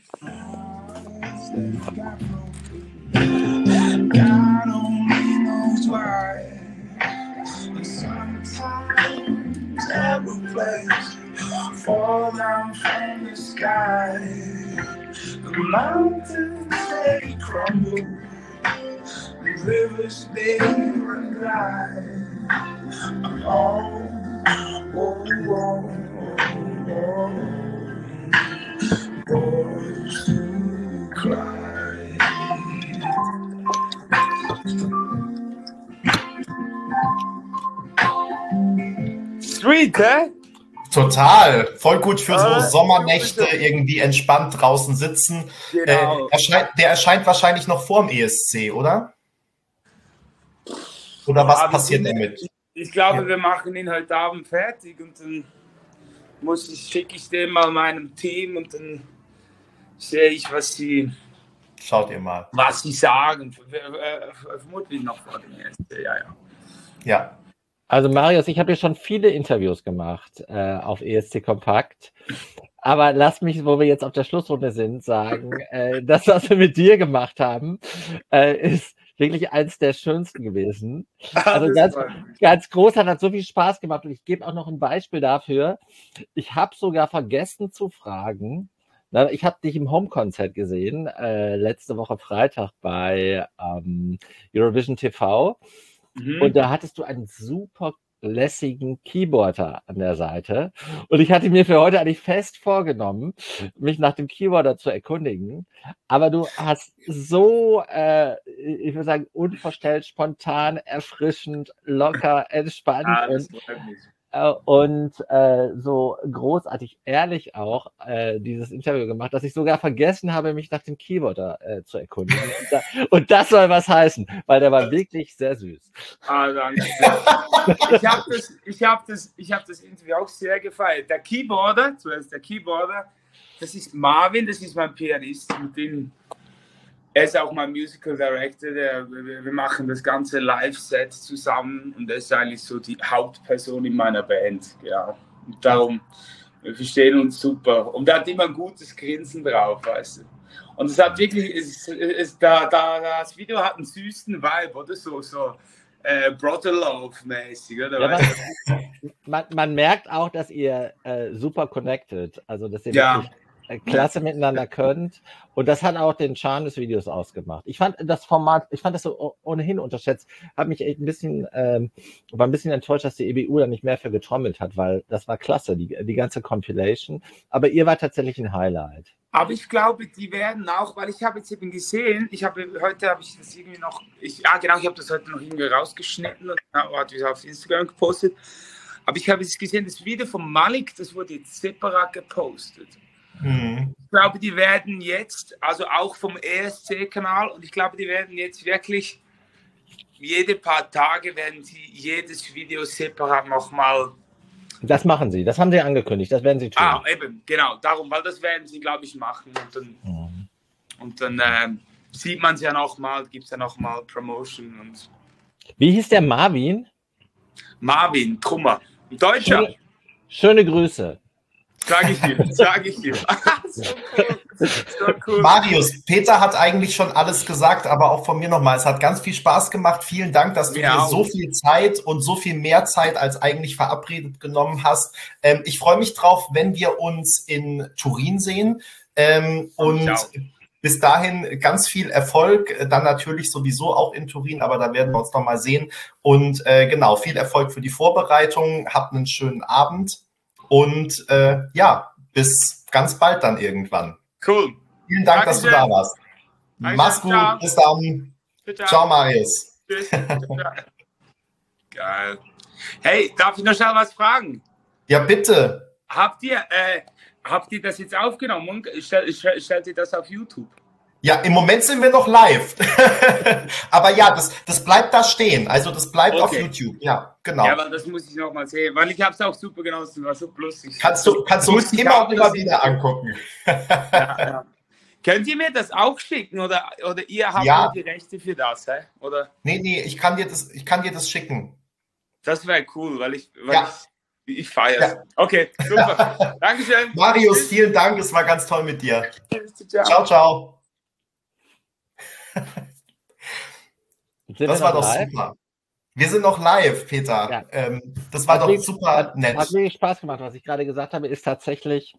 God only knows why. Sometimes every place fall down from the sky. The mountains they crumble, the rivers they run dry. Boys to cry. Street, Total. Voll gut für so Sommernächte, irgendwie entspannt draußen sitzen. Genau. Der erscheint wahrscheinlich noch vorm ESC, oder? Oder was passiert damit? Ich glaube, wir machen ihn heute Abend fertig und dann schicke ich den mal meinem Team und dann sehe ich, Schaut ihr mal. Was sie sagen. Vermutlich noch vor dem ESC, Ja. Also Marius, ich habe ja schon viele Interviews gemacht auf ESC Kompakt. Aber lass mich, wo wir jetzt auf der Schlussrunde sind, sagen, das, was wir mit dir gemacht haben, ist wirklich eins der schönsten gewesen. Also ganz groß, hat so viel Spaß gemacht. Und ich gebe auch noch ein Beispiel dafür. Ich habe sogar vergessen zu fragen. Ich habe dich im Home-Konzert gesehen, letzte Woche Freitag bei Eurovision TV. Und da hattest du einen super lässigen Keyboarder an der Seite. Und ich hatte mir für heute eigentlich fest vorgenommen, mich nach dem Keyboarder zu erkundigen. Aber du hast so, ich würde sagen, unverstellt, spontan, erfrischend, locker, entspannt und so großartig ehrlich auch dieses Interview gemacht, dass ich sogar vergessen habe, mich nach dem Keyboarder zu erkundigen. Und das soll was heißen, weil der war wirklich sehr süß. Danke. Ich hab das Interview auch sehr gefeiert. Der Keyboarder, das ist Marvin, das ist mein Pianist, mit dem er ist auch mein Musical Director, wir machen das ganze Live-Set zusammen und er ist eigentlich so die Hauptperson in meiner Band. Ja. Und darum, wir verstehen uns super. Und er hat immer ein gutes Grinsen drauf, weißt du. Und es hat wirklich, das Video hat einen süßen Vibe, oder so Brother Love-mäßig, oder? Ja, man merkt auch, dass ihr super connected, also dass ihr wirklich klasse miteinander könnt. Und das hat auch den Charme des Videos ausgemacht. Ich fand das Format, so ohnehin unterschätzt, war ein bisschen enttäuscht, dass die EBU da nicht mehr für getrommelt hat, weil das war klasse, die ganze Compilation. Aber ihr war tatsächlich ein Highlight. Aber ich glaube, die werden auch, weil ich habe jetzt eben gesehen, heute habe ich das irgendwie noch, ich habe das heute noch irgendwie rausgeschnitten und hatte ich auf Instagram gepostet. Aber ich habe jetzt gesehen, das Video von Malik, das wurde jetzt separat gepostet. Ich glaube, die werden jetzt, also auch vom ESC-Kanal, und ich glaube, die werden jetzt wirklich jede paar Tage werden sie jedes Video separat nochmal. Das machen sie, das haben sie angekündigt, das werden sie tun. Eben, genau, darum, weil das werden sie, glaube ich, machen. Und dann sieht man es ja nochmal, gibt es ja nochmal Promotion. Und wie hieß der Marvin? Marvin Trummer, ein Deutscher. Schöne Grüße. Sag ich dir. So cool. Marius, Peter hat eigentlich schon alles gesagt, aber auch von mir nochmal. Es hat ganz viel Spaß gemacht. Vielen Dank, dass du dir so viel Zeit und so viel mehr Zeit als eigentlich verabredet genommen hast. Ich freue mich drauf, wenn wir uns in Turin sehen. Und bis dahin ganz viel Erfolg. Dann natürlich sowieso auch in Turin, aber da werden wir uns nochmal sehen. Und genau, viel Erfolg für die Vorbereitung. Habt einen schönen Abend. Und bis ganz bald dann irgendwann. Cool. Vielen Dank, dass du da warst. Mach's gut. Ciao. Bis dann. Ciao, Marius. Tschüss. Geil. Hey, darf ich noch schnell was fragen? Ja, bitte. Habt ihr das jetzt aufgenommen und stellt ihr das auf YouTube? Ja, im Moment sind wir noch live. Aber ja, das bleibt da stehen. Also das bleibt auf YouTube. Ja, genau. Ja, aber das muss ich noch mal sehen, weil ich habe es auch super genossen. War so lustig. Kannst du immer wieder angucken. Ja. Könnt ihr mir das auch schicken oder ihr habt nur die Rechte für das, hä? Oder? Nee, ich kann dir das schicken. Das wäre cool, weil ich feiere es. Ja. Okay, super. Dankeschön. Marius, vielen Dank. Es war ganz toll mit dir. Ciao, ciao. Das war doch super. Wir sind noch live, Peter. Ja. Das war doch super nett. Hat mir Spaß gemacht. Was ich gerade gesagt habe, ist tatsächlich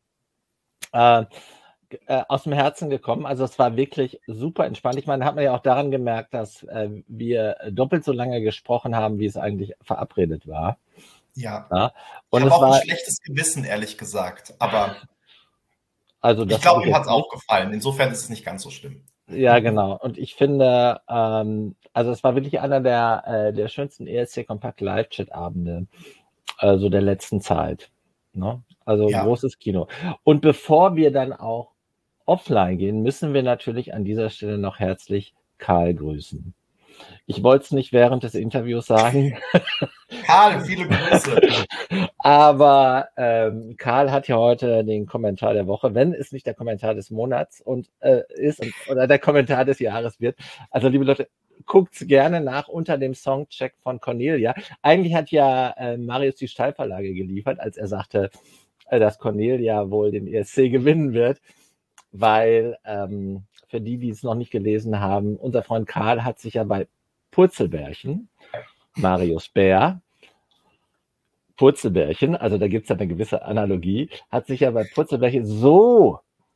aus dem Herzen gekommen. Also es war wirklich super entspannt. Ich meine, hat man ja auch daran gemerkt, dass wir doppelt so lange gesprochen haben, wie es eigentlich verabredet war. Ja. Und ich habe auch ein schlechtes Gewissen, ehrlich gesagt. Aber ich glaube, ihm hat es auch gefallen. Insofern ist es nicht ganz so schlimm. Ja, genau. Und ich finde, also es war wirklich einer der schönsten ESC Kompakt Live-Chat-Abende so der letzten Zeit. Ne? Also großes Kino. Und bevor wir dann auch offline gehen, müssen wir natürlich an dieser Stelle noch herzlich Karl grüßen. Ich wollte es nicht während des Interviews sagen. Karl, viele Grüße. Aber Karl hat ja heute den Kommentar der Woche, wenn es nicht der Kommentar des Monats oder der Kommentar des Jahres wird. Also liebe Leute, guckt's gerne nach unter dem Songcheck von Cornelia. Eigentlich hat ja Marius die Steilvorlage geliefert, als er sagte, dass Cornelia wohl den ESC gewinnen wird, weil für die es noch nicht gelesen haben, unser Freund Karl hat sich ja bei Purzelbärchen, Marius Bär, Purzelbärchen, also da gibt es ja eine gewisse Analogie, hat sich ja bei Purzelbärchen so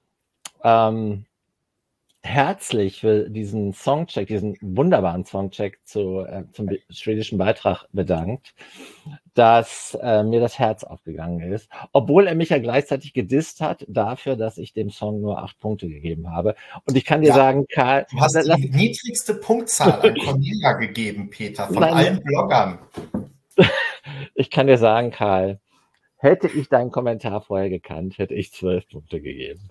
herzlich für diesen Songcheck, diesen wunderbaren Songcheck zum schwedischen Beitrag bedankt, dass mir das Herz aufgegangen ist, obwohl er mich ja gleichzeitig gedisst hat dafür, dass ich dem Song nur 8 Punkte gegeben habe. Und ich kann dir sagen, Karl... Du hast die niedrigste Punktzahl an Cornelia gegeben, Peter, von allen Bloggern. Ich kann dir sagen, Karl, hätte ich deinen Kommentar vorher gekannt, hätte ich 12 Punkte gegeben.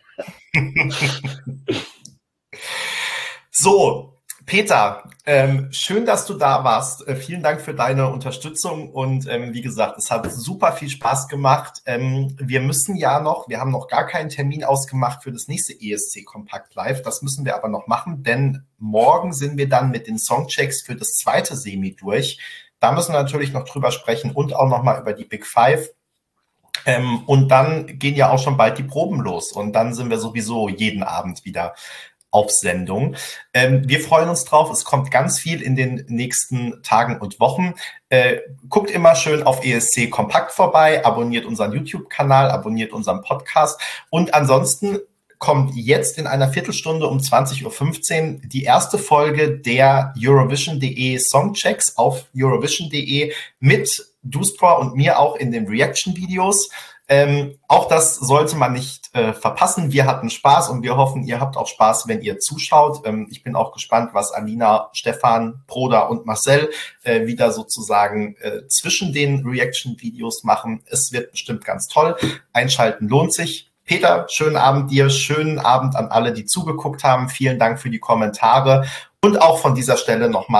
So, Peter, schön, dass du da warst. Vielen Dank für deine Unterstützung und wie gesagt, es hat super viel Spaß gemacht. Wir haben noch gar keinen Termin ausgemacht für das nächste ESC Kompakt Live. Das müssen wir aber noch machen, denn morgen sind wir dann mit den Songchecks für das zweite Semi durch. Da müssen wir natürlich noch drüber sprechen und auch noch mal über die Big Five. Und dann gehen ja auch schon bald die Proben los und dann sind wir sowieso jeden Abend wieder auf Sendung. Wir freuen uns drauf. Es kommt ganz viel in den nächsten Tagen und Wochen. Guckt immer schön auf ESC Kompakt vorbei, abonniert unseren YouTube-Kanal, abonniert unseren Podcast und ansonsten kommt jetzt in einer Viertelstunde um 20.15 Uhr die erste Folge der Eurovision.de Songchecks auf Eurovision.de mit Duspra und mir auch in den Reaction-Videos. Auch das sollte man nicht verpassen. Wir hatten Spaß und wir hoffen, ihr habt auch Spaß, wenn ihr zuschaut. Ich bin auch gespannt, was Alina, Stefan, Broda und Marcel wieder sozusagen zwischen den Reaction-Videos machen. Es wird bestimmt ganz toll. Einschalten lohnt sich. Peter, schönen Abend dir, schönen Abend an alle, die zugeguckt haben. Vielen Dank für die Kommentare und auch von dieser Stelle nochmal